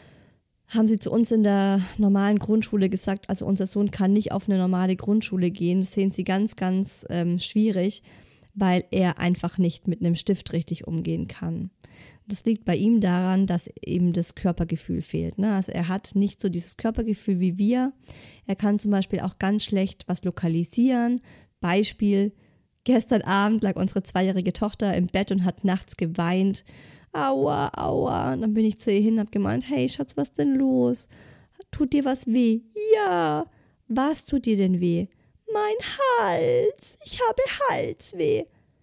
Haben sie zu uns in der normalen Grundschule gesagt, also unser Sohn kann nicht auf eine normale Grundschule gehen. Das sehen sie ganz, ganz ähm, schwierig, weil er einfach nicht mit einem Stift richtig umgehen kann. Das liegt bei ihm daran, dass eben das Körpergefühl fehlt, ne? Also er hat nicht so dieses Körpergefühl wie wir. Er kann zum Beispiel auch ganz schlecht was lokalisieren. Beispiel, gestern Abend lag unsere zweijährige Tochter im Bett und hat nachts geweint. Aua, aua. Und dann bin ich zu ihr hin und habe gemeint, hey Schatz, was denn los? Tut dir was weh? Ja. Was tut dir denn weh? Mein Hals. Ich habe Halsweh.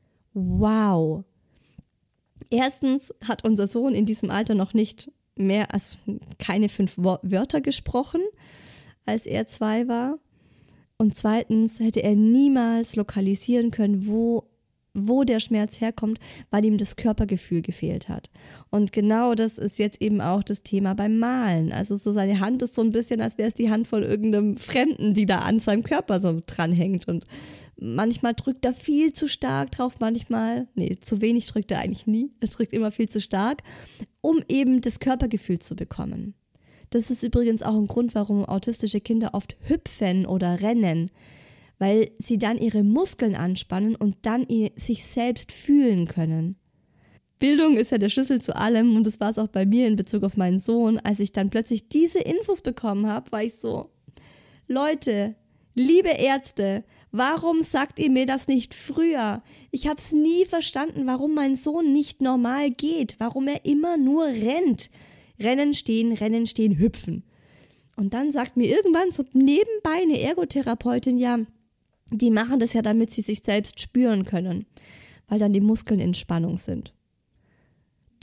Wow. Erstens hat unser Sohn in diesem Alter noch nicht mehr, also keine fünf Wörter gesprochen, als er zwei war. Und zweitens hätte er niemals lokalisieren können, wo wo der Schmerz herkommt, weil ihm das Körpergefühl gefehlt hat. Und genau das ist jetzt eben auch das Thema beim Malen. Also so seine Hand ist so ein bisschen, als wäre es die Hand von irgendeinem Fremden, die da an seinem Körper so dranhängt. Und manchmal drückt er viel zu stark drauf, manchmal, nee, zu wenig drückt er eigentlich nie. Er drückt immer viel zu stark, um eben das Körpergefühl zu bekommen. Das ist übrigens auch ein Grund, warum autistische Kinder oft hüpfen oder rennen, weil sie dann ihre Muskeln anspannen und dann sich selbst fühlen können. Bildung ist ja der Schlüssel zu allem und das war es auch bei mir in Bezug auf meinen Sohn. Als ich dann plötzlich diese Infos bekommen habe, war ich so, Leute, liebe Ärzte, warum sagt ihr mir das nicht früher? Ich habe es nie verstanden, warum mein Sohn nicht normal geht, warum er immer nur rennt. Rennen, stehen, rennen, stehen, hüpfen. Und dann sagt mir irgendwann so nebenbei eine Ergotherapeutin, ja, die machen das ja, damit sie sich selbst spüren können, weil dann die Muskeln in Spannung sind.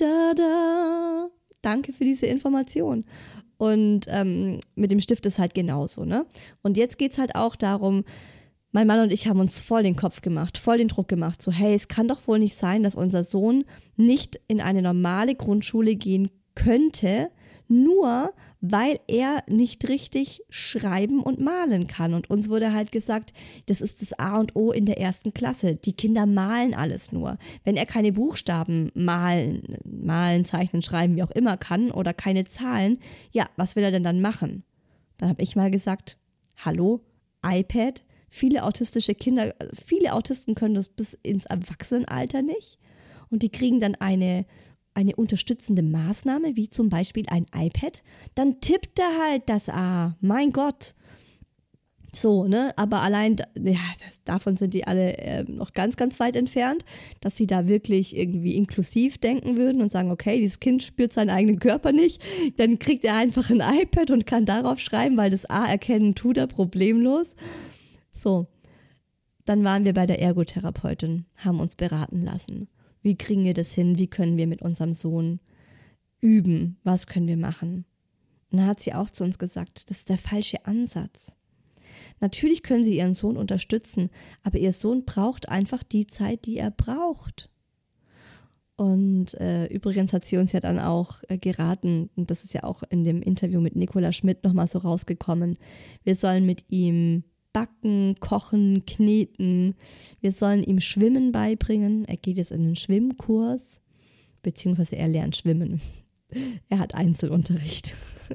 da, da. Danke für diese Information. Und ähm, mit dem Stift ist halt genauso, ne? Und jetzt geht es halt auch darum, mein Mann und ich haben uns voll den Kopf gemacht, voll den Druck gemacht. So, hey, es kann doch wohl nicht sein, dass unser Sohn nicht in eine normale Grundschule gehen könnte, nur weil er nicht richtig schreiben und malen kann. Und uns wurde halt gesagt, das ist das A und O in der ersten Klasse. Die Kinder malen alles nur. Wenn er keine Buchstaben malen, malen, zeichnen, schreiben, wie auch immer kann oder keine Zahlen, ja, was will er denn dann machen? Dann habe ich mal gesagt, hallo, iPad? Viele autistische Kinder, viele Autisten können das bis ins Erwachsenenalter nicht. Und die kriegen dann eine eine unterstützende Maßnahme, wie zum Beispiel ein iPad, dann tippt er halt das A. Mein Gott. So, ne? Aber allein, ja, das, davon sind die alle äh, noch ganz, ganz weit entfernt, dass sie da wirklich irgendwie inklusiv denken würden und sagen, okay, dieses Kind spürt seinen eigenen Körper nicht, dann kriegt er einfach ein iPad und kann darauf schreiben, weil das A erkennen tut er problemlos. So, dann waren wir bei der Ergotherapeutin, haben uns beraten lassen. Wie kriegen wir das hin? Wie können wir mit unserem Sohn üben? Was können wir machen? Und dann hat sie auch zu uns gesagt, das ist der falsche Ansatz. Natürlich können sie ihren Sohn unterstützen, aber ihr Sohn braucht einfach die Zeit, die er braucht. Und äh, übrigens hat sie uns ja dann auch äh, geraten, und das ist ja auch in dem Interview mit Nicola Schmidt nochmal so rausgekommen, wir sollen mit ihm backen, kochen, kneten. Wir sollen ihm Schwimmen beibringen. Er geht jetzt in einen Schwimmkurs, beziehungsweise er lernt schwimmen. Er hat Einzelunterricht.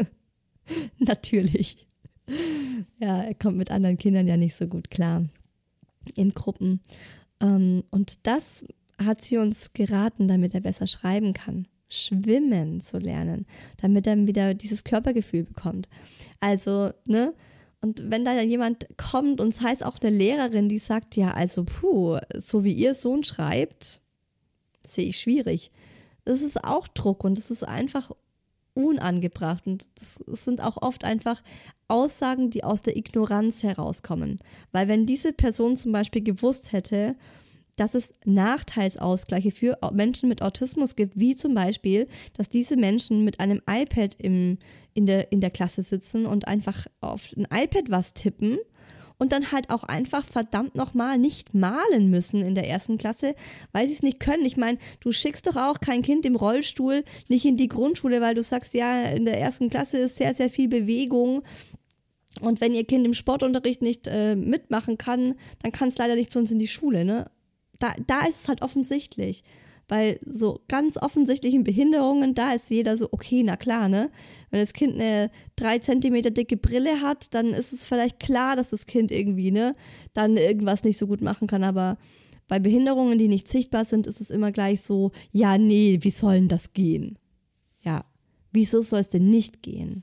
Natürlich. Ja, er kommt mit anderen Kindern ja nicht so gut klar in Gruppen. Und das hat sie uns geraten, damit er besser schreiben kann. Schwimmen zu lernen, damit er wieder dieses Körpergefühl bekommt. Also, ne? Und wenn da jemand kommt und es heißt auch eine Lehrerin, die sagt, ja, also puh, so wie ihr Sohn schreibt, sehe ich schwierig. Das ist auch Druck und das ist einfach unangebracht. Und das sind auch oft einfach Aussagen, die aus der Ignoranz herauskommen. Weil wenn diese Person zum Beispiel gewusst hätte, dass es Nachteilsausgleiche für Menschen mit Autismus gibt, wie zum Beispiel, dass diese Menschen mit einem iPad im, in, der, in der Klasse sitzen und einfach auf ein iPad was tippen und dann halt auch einfach verdammt nochmal nicht malen müssen in der ersten Klasse, weil sie es nicht können. Ich meine, du schickst doch auch kein Kind im Rollstuhl nicht in die Grundschule, weil du sagst, ja, in der ersten Klasse ist sehr, sehr viel Bewegung. Und wenn ihr Kind im Sportunterricht nicht äh, mitmachen kann, dann kann es leider nicht zu uns in die Schule, ne? Da, da ist es halt offensichtlich, weil so ganz offensichtlichen Behinderungen, da ist jeder so, okay, na klar, ne? Wenn das Kind eine drei Zentimeter dicke Brille hat, dann ist es vielleicht klar, dass das Kind irgendwie, ne, dann irgendwas nicht so gut machen kann, aber bei Behinderungen, die nicht sichtbar sind, ist es immer gleich so, ja, nee, wie soll denn das gehen? Ja, wieso soll es denn nicht gehen?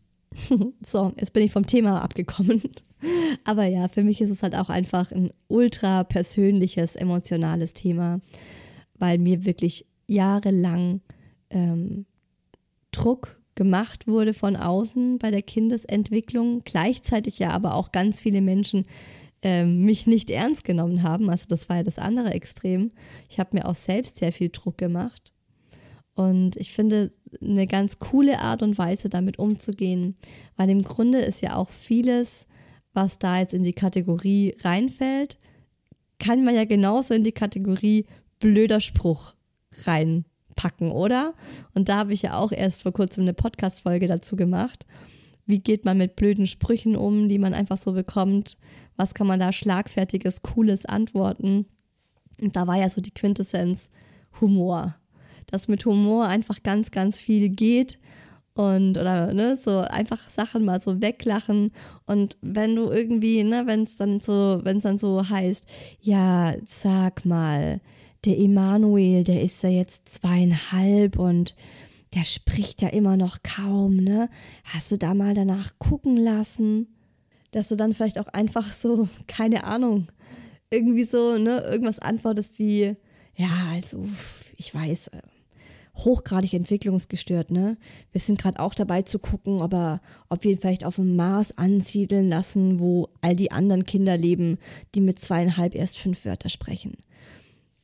So, jetzt bin ich vom Thema abgekommen. Aber ja, für mich ist es halt auch einfach ein ultra persönliches, emotionales Thema, weil mir wirklich jahrelang ähm, Druck gemacht wurde von außen bei der Kindesentwicklung, gleichzeitig ja aber auch ganz viele Menschen ähm, mich nicht ernst genommen haben. Also das war ja das andere Extrem. Ich habe mir auch selbst sehr viel Druck gemacht. Und ich finde, eine ganz coole Art und Weise, damit umzugehen, weil im Grunde ist ja auch vieles, was da jetzt in die Kategorie reinfällt, kann man ja genauso in die Kategorie blöder Spruch reinpacken, oder? Und da habe ich ja auch erst vor kurzem eine Podcast-Folge dazu gemacht. Wie geht man mit blöden Sprüchen um, die man einfach so bekommt? Was kann man da schlagfertiges, cooles antworten? Und da war ja so die Quintessenz Humor. Dass mit Humor einfach ganz, ganz viel geht und oder ne, so einfach Sachen mal so weglachen. Und wenn du irgendwie, ne, wenn es dann so, wenn es dann so heißt, ja, sag mal, der Emanuel, der ist ja jetzt zweieinhalb und der spricht ja immer noch kaum, ne? Hast du da mal danach gucken lassen? Dass du dann vielleicht auch einfach so, keine Ahnung, irgendwie so, ne, irgendwas antwortest wie, ja, also, ich weiß, hochgradig entwicklungsgestört, ne? Wir sind gerade auch dabei zu gucken, ob, er, ob wir ihn vielleicht auf dem Mars ansiedeln lassen, wo all die anderen Kinder leben, die mit zweieinhalb erst fünf Wörter sprechen.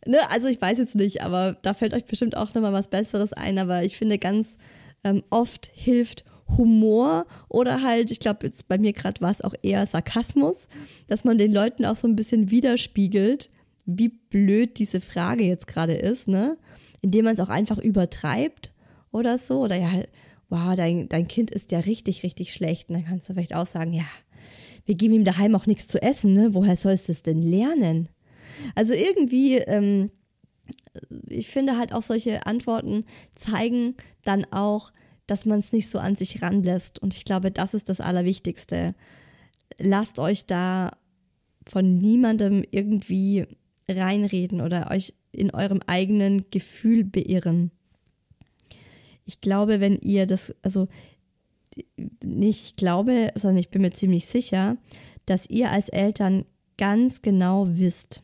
ne, also ich weiß jetzt nicht, aber da fällt euch bestimmt auch nochmal was Besseres ein, aber ich finde ganz ähm, oft hilft Humor oder halt, ich glaube jetzt bei mir gerade war es auch eher Sarkasmus, dass man den Leuten auch so ein bisschen widerspiegelt, wie blöd diese Frage jetzt gerade ist, ne, indem man es auch einfach übertreibt oder so, oder ja, wow, dein, dein Kind ist ja richtig, richtig schlecht, und dann kannst du vielleicht auch sagen, ja, wir geben ihm daheim auch nichts zu essen, ne, woher sollst du es denn lernen? Also irgendwie, ähm, ich finde halt auch solche Antworten zeigen dann auch, dass man es nicht so an sich ranlässt. Und ich glaube, das ist das Allerwichtigste. Lasst euch da von niemandem irgendwie reinreden oder euch in eurem eigenen Gefühl beirren. Ich glaube, wenn ihr das, also nicht glaube, sondern ich bin mir ziemlich sicher, dass ihr als Eltern ganz genau wisst,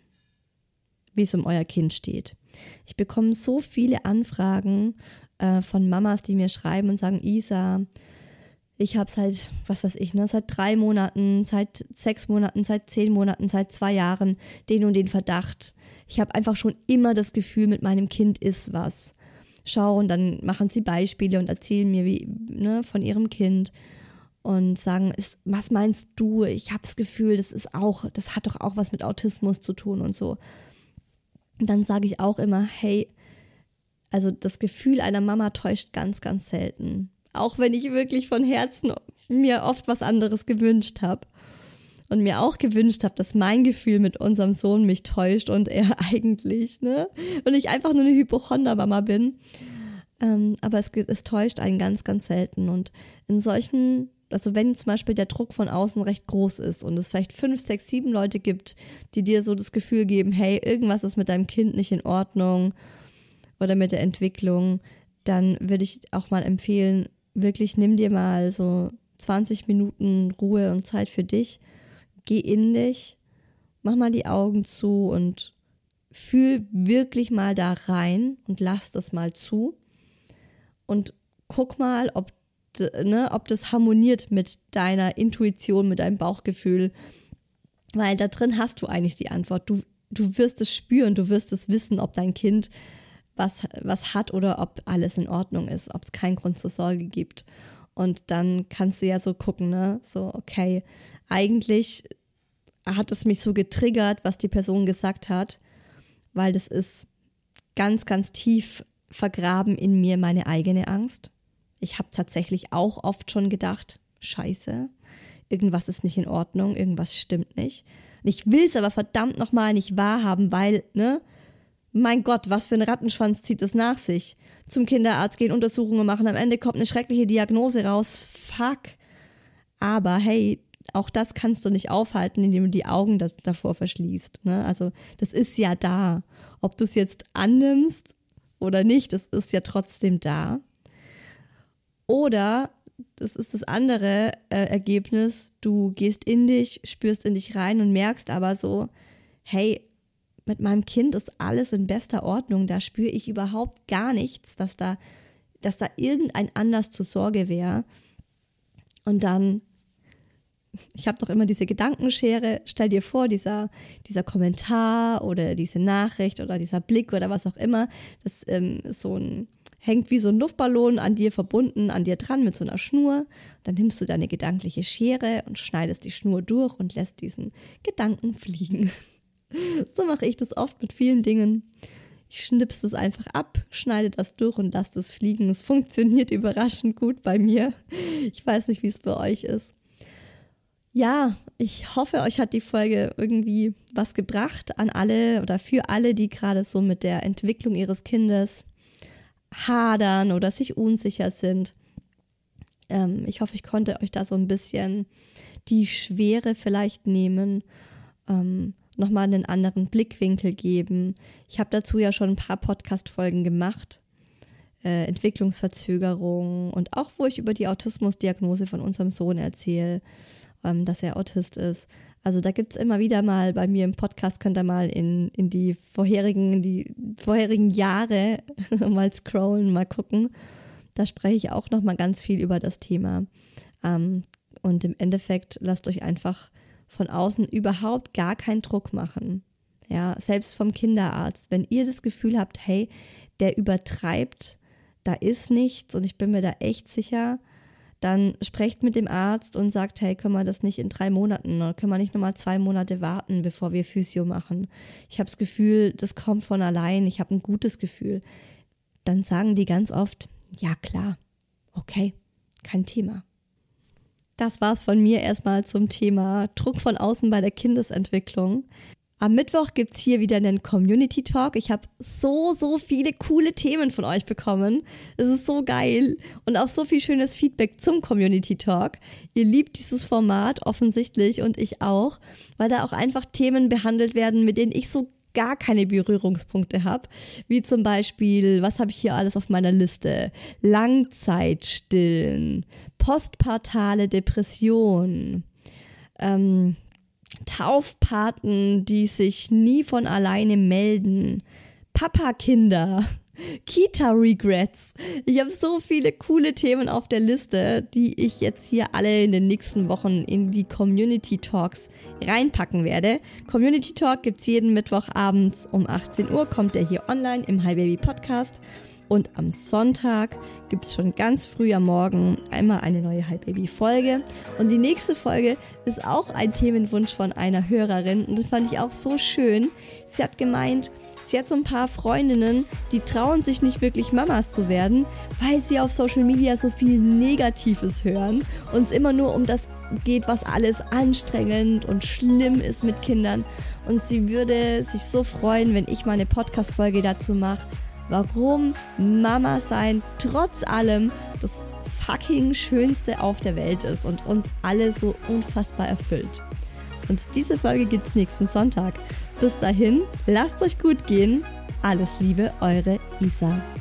wie es um euer Kind steht. Ich bekomme so viele Anfragen äh, von Mamas, die mir schreiben und sagen, Isa, ich habe seit, was weiß ich, ne, seit drei Monaten, seit sechs Monaten, seit zehn Monaten, seit zwei Jahren den und den Verdacht. Ich habe einfach schon immer das Gefühl, mit meinem Kind ist was. Schau, und dann machen sie Beispiele und erzählen mir wie, ne, von ihrem Kind und sagen, ist, was meinst du? Ich habe das Gefühl, das ist auch, das hat doch auch was mit Autismus zu tun und so. Und dann sage ich auch immer, hey, also das Gefühl einer Mama täuscht ganz, ganz selten. Auch wenn ich wirklich von Herzen mir oft was anderes gewünscht habe. Und mir auch gewünscht habe, dass mein Gefühl mit unserem Sohn mich täuscht und er eigentlich, ne? Und ich einfach nur eine Hypochonder-Mama bin. Ähm, aber es, es täuscht einen ganz, ganz selten. Und in solchen, also wenn zum Beispiel der Druck von außen recht groß ist und es vielleicht fünf, sechs, sieben Leute gibt, die dir so das Gefühl geben, hey, irgendwas ist mit deinem Kind nicht in Ordnung oder mit der Entwicklung, dann würde ich auch mal empfehlen, wirklich nimm dir mal so zwanzig Minuten Ruhe und Zeit für dich. Geh in dich, mach mal die Augen zu und fühl wirklich mal da rein und lass das mal zu und guck mal, ob, ne, ob das harmoniert mit deiner Intuition, mit deinem Bauchgefühl, weil da drin hast du eigentlich die Antwort. Du, du wirst es spüren, du wirst es wissen, ob dein Kind was, was hat oder ob alles in Ordnung ist, ob es keinen Grund zur Sorge gibt. Und dann kannst du ja so gucken, ne, so okay, eigentlich hat es mich so getriggert, was die Person gesagt hat, weil das ist ganz, ganz tief vergraben in mir meine eigene Angst. Ich habe tatsächlich auch oft schon gedacht, scheiße, irgendwas ist nicht in Ordnung, irgendwas stimmt nicht. Und ich will es aber verdammt nochmal nicht wahrhaben, weil, ne, mein Gott, was für ein Rattenschwanz zieht es nach sich. Zum Kinderarzt gehen, Untersuchungen machen, am Ende kommt eine schreckliche Diagnose raus, fuck. Aber hey, auch das kannst du nicht aufhalten, indem du die Augen das, davor verschließt. Ne? Also das ist ja da. Ob du es jetzt annimmst oder nicht, das ist ja trotzdem da. Oder, das ist das andere äh, Ergebnis, du gehst in dich, spürst in dich rein und merkst aber so, hey, mit meinem Kind ist alles in bester Ordnung, da spüre ich überhaupt gar nichts, dass da, dass da irgendein Anlass zur Sorge wäre. Und dann, ich habe doch immer diese Gedankenschere, stell dir vor, dieser, dieser Kommentar oder diese Nachricht oder dieser Blick oder was auch immer, das ähm, ist so ein, hängt wie so ein Luftballon an dir verbunden, an dir dran mit so einer Schnur. Dann nimmst du deine gedankliche Schere und schneidest die Schnur durch und lässt diesen Gedanken fliegen. So mache ich das oft mit vielen Dingen. Ich schnippse es einfach ab, schneide das durch und lasse das fliegen. Es funktioniert überraschend gut bei mir. Ich weiß nicht, wie es bei euch ist. Ja, ich hoffe, euch hat die Folge irgendwie was gebracht an alle oder für alle, die gerade so mit der Entwicklung ihres Kindes hadern oder sich unsicher sind. Ähm, ich hoffe, ich konnte euch da so ein bisschen die Schwere vielleicht nehmen, ähm, nochmal einen anderen Blickwinkel geben. Ich habe dazu ja schon ein paar Podcast-Folgen gemacht, äh, Entwicklungsverzögerung und auch, wo ich über die Autismusdiagnose von unserem Sohn erzähle, ähm, dass er Autist ist. Also da gibt es immer wieder mal bei mir im Podcast, könnt ihr mal in, in die vorherigen, die vorherigen Jahre mal scrollen, mal gucken. Da spreche ich auch nochmal ganz viel über das Thema. Ähm, und im Endeffekt lasst euch einfach von außen überhaupt gar keinen Druck machen. Ja, selbst vom Kinderarzt. Wenn ihr das Gefühl habt, hey, der übertreibt, da ist nichts und ich bin mir da echt sicher, dann sprecht mit dem Arzt und sagt, hey, können wir das nicht in drei Monaten oder können wir nicht nochmal zwei Monate warten, bevor wir Physio machen? Ich habe das Gefühl, das kommt von allein, ich habe ein gutes Gefühl. Dann sagen die ganz oft, ja klar, okay, kein Thema. Das war's von mir erstmal zum Thema Druck von außen bei der Kindesentwicklung. Am Mittwoch gibt's hier wieder einen Community Talk. Ich habe so, so viele coole Themen von euch bekommen. Es ist so geil und auch so viel schönes Feedback zum Community Talk. Ihr liebt dieses Format offensichtlich und ich auch, weil da auch einfach Themen behandelt werden, mit denen ich so gar keine Berührungspunkte habe, wie zum Beispiel, was habe ich hier alles auf meiner Liste? Langzeitstillen, postpartale Depression, ähm, Taufpaten, die sich nie von alleine melden, Papakinder, Kita-Regrets. Ich habe so viele coole Themen auf der Liste, die ich jetzt hier alle in den nächsten Wochen in die Community Talks reinpacken werde. Community Talk gibt's jeden Mittwoch abends um achtzehn Uhr, kommt der hier online im Hi Baby Podcast. Und am Sonntag gibt es schon ganz früh am Morgen einmal eine neue Hi Baby Folge. Und die nächste Folge ist auch ein Themenwunsch von einer Hörerin. Und das fand ich auch so schön. Sie hat gemeint, sie hat so ein paar Freundinnen, die trauen sich nicht wirklich Mamas zu werden, weil sie auf Social Media so viel Negatives hören und es immer nur um das geht, was alles anstrengend und schlimm ist mit Kindern. Und sie würde sich so freuen, wenn ich mal eine Podcast-Folge dazu mache, warum Mama sein trotz allem das fucking Schönste auf der Welt ist und uns alle so unfassbar erfüllt. Und diese Folge gibt's nächsten Sonntag. Bis dahin, lasst euch gut gehen. Alles Liebe, eure Isa.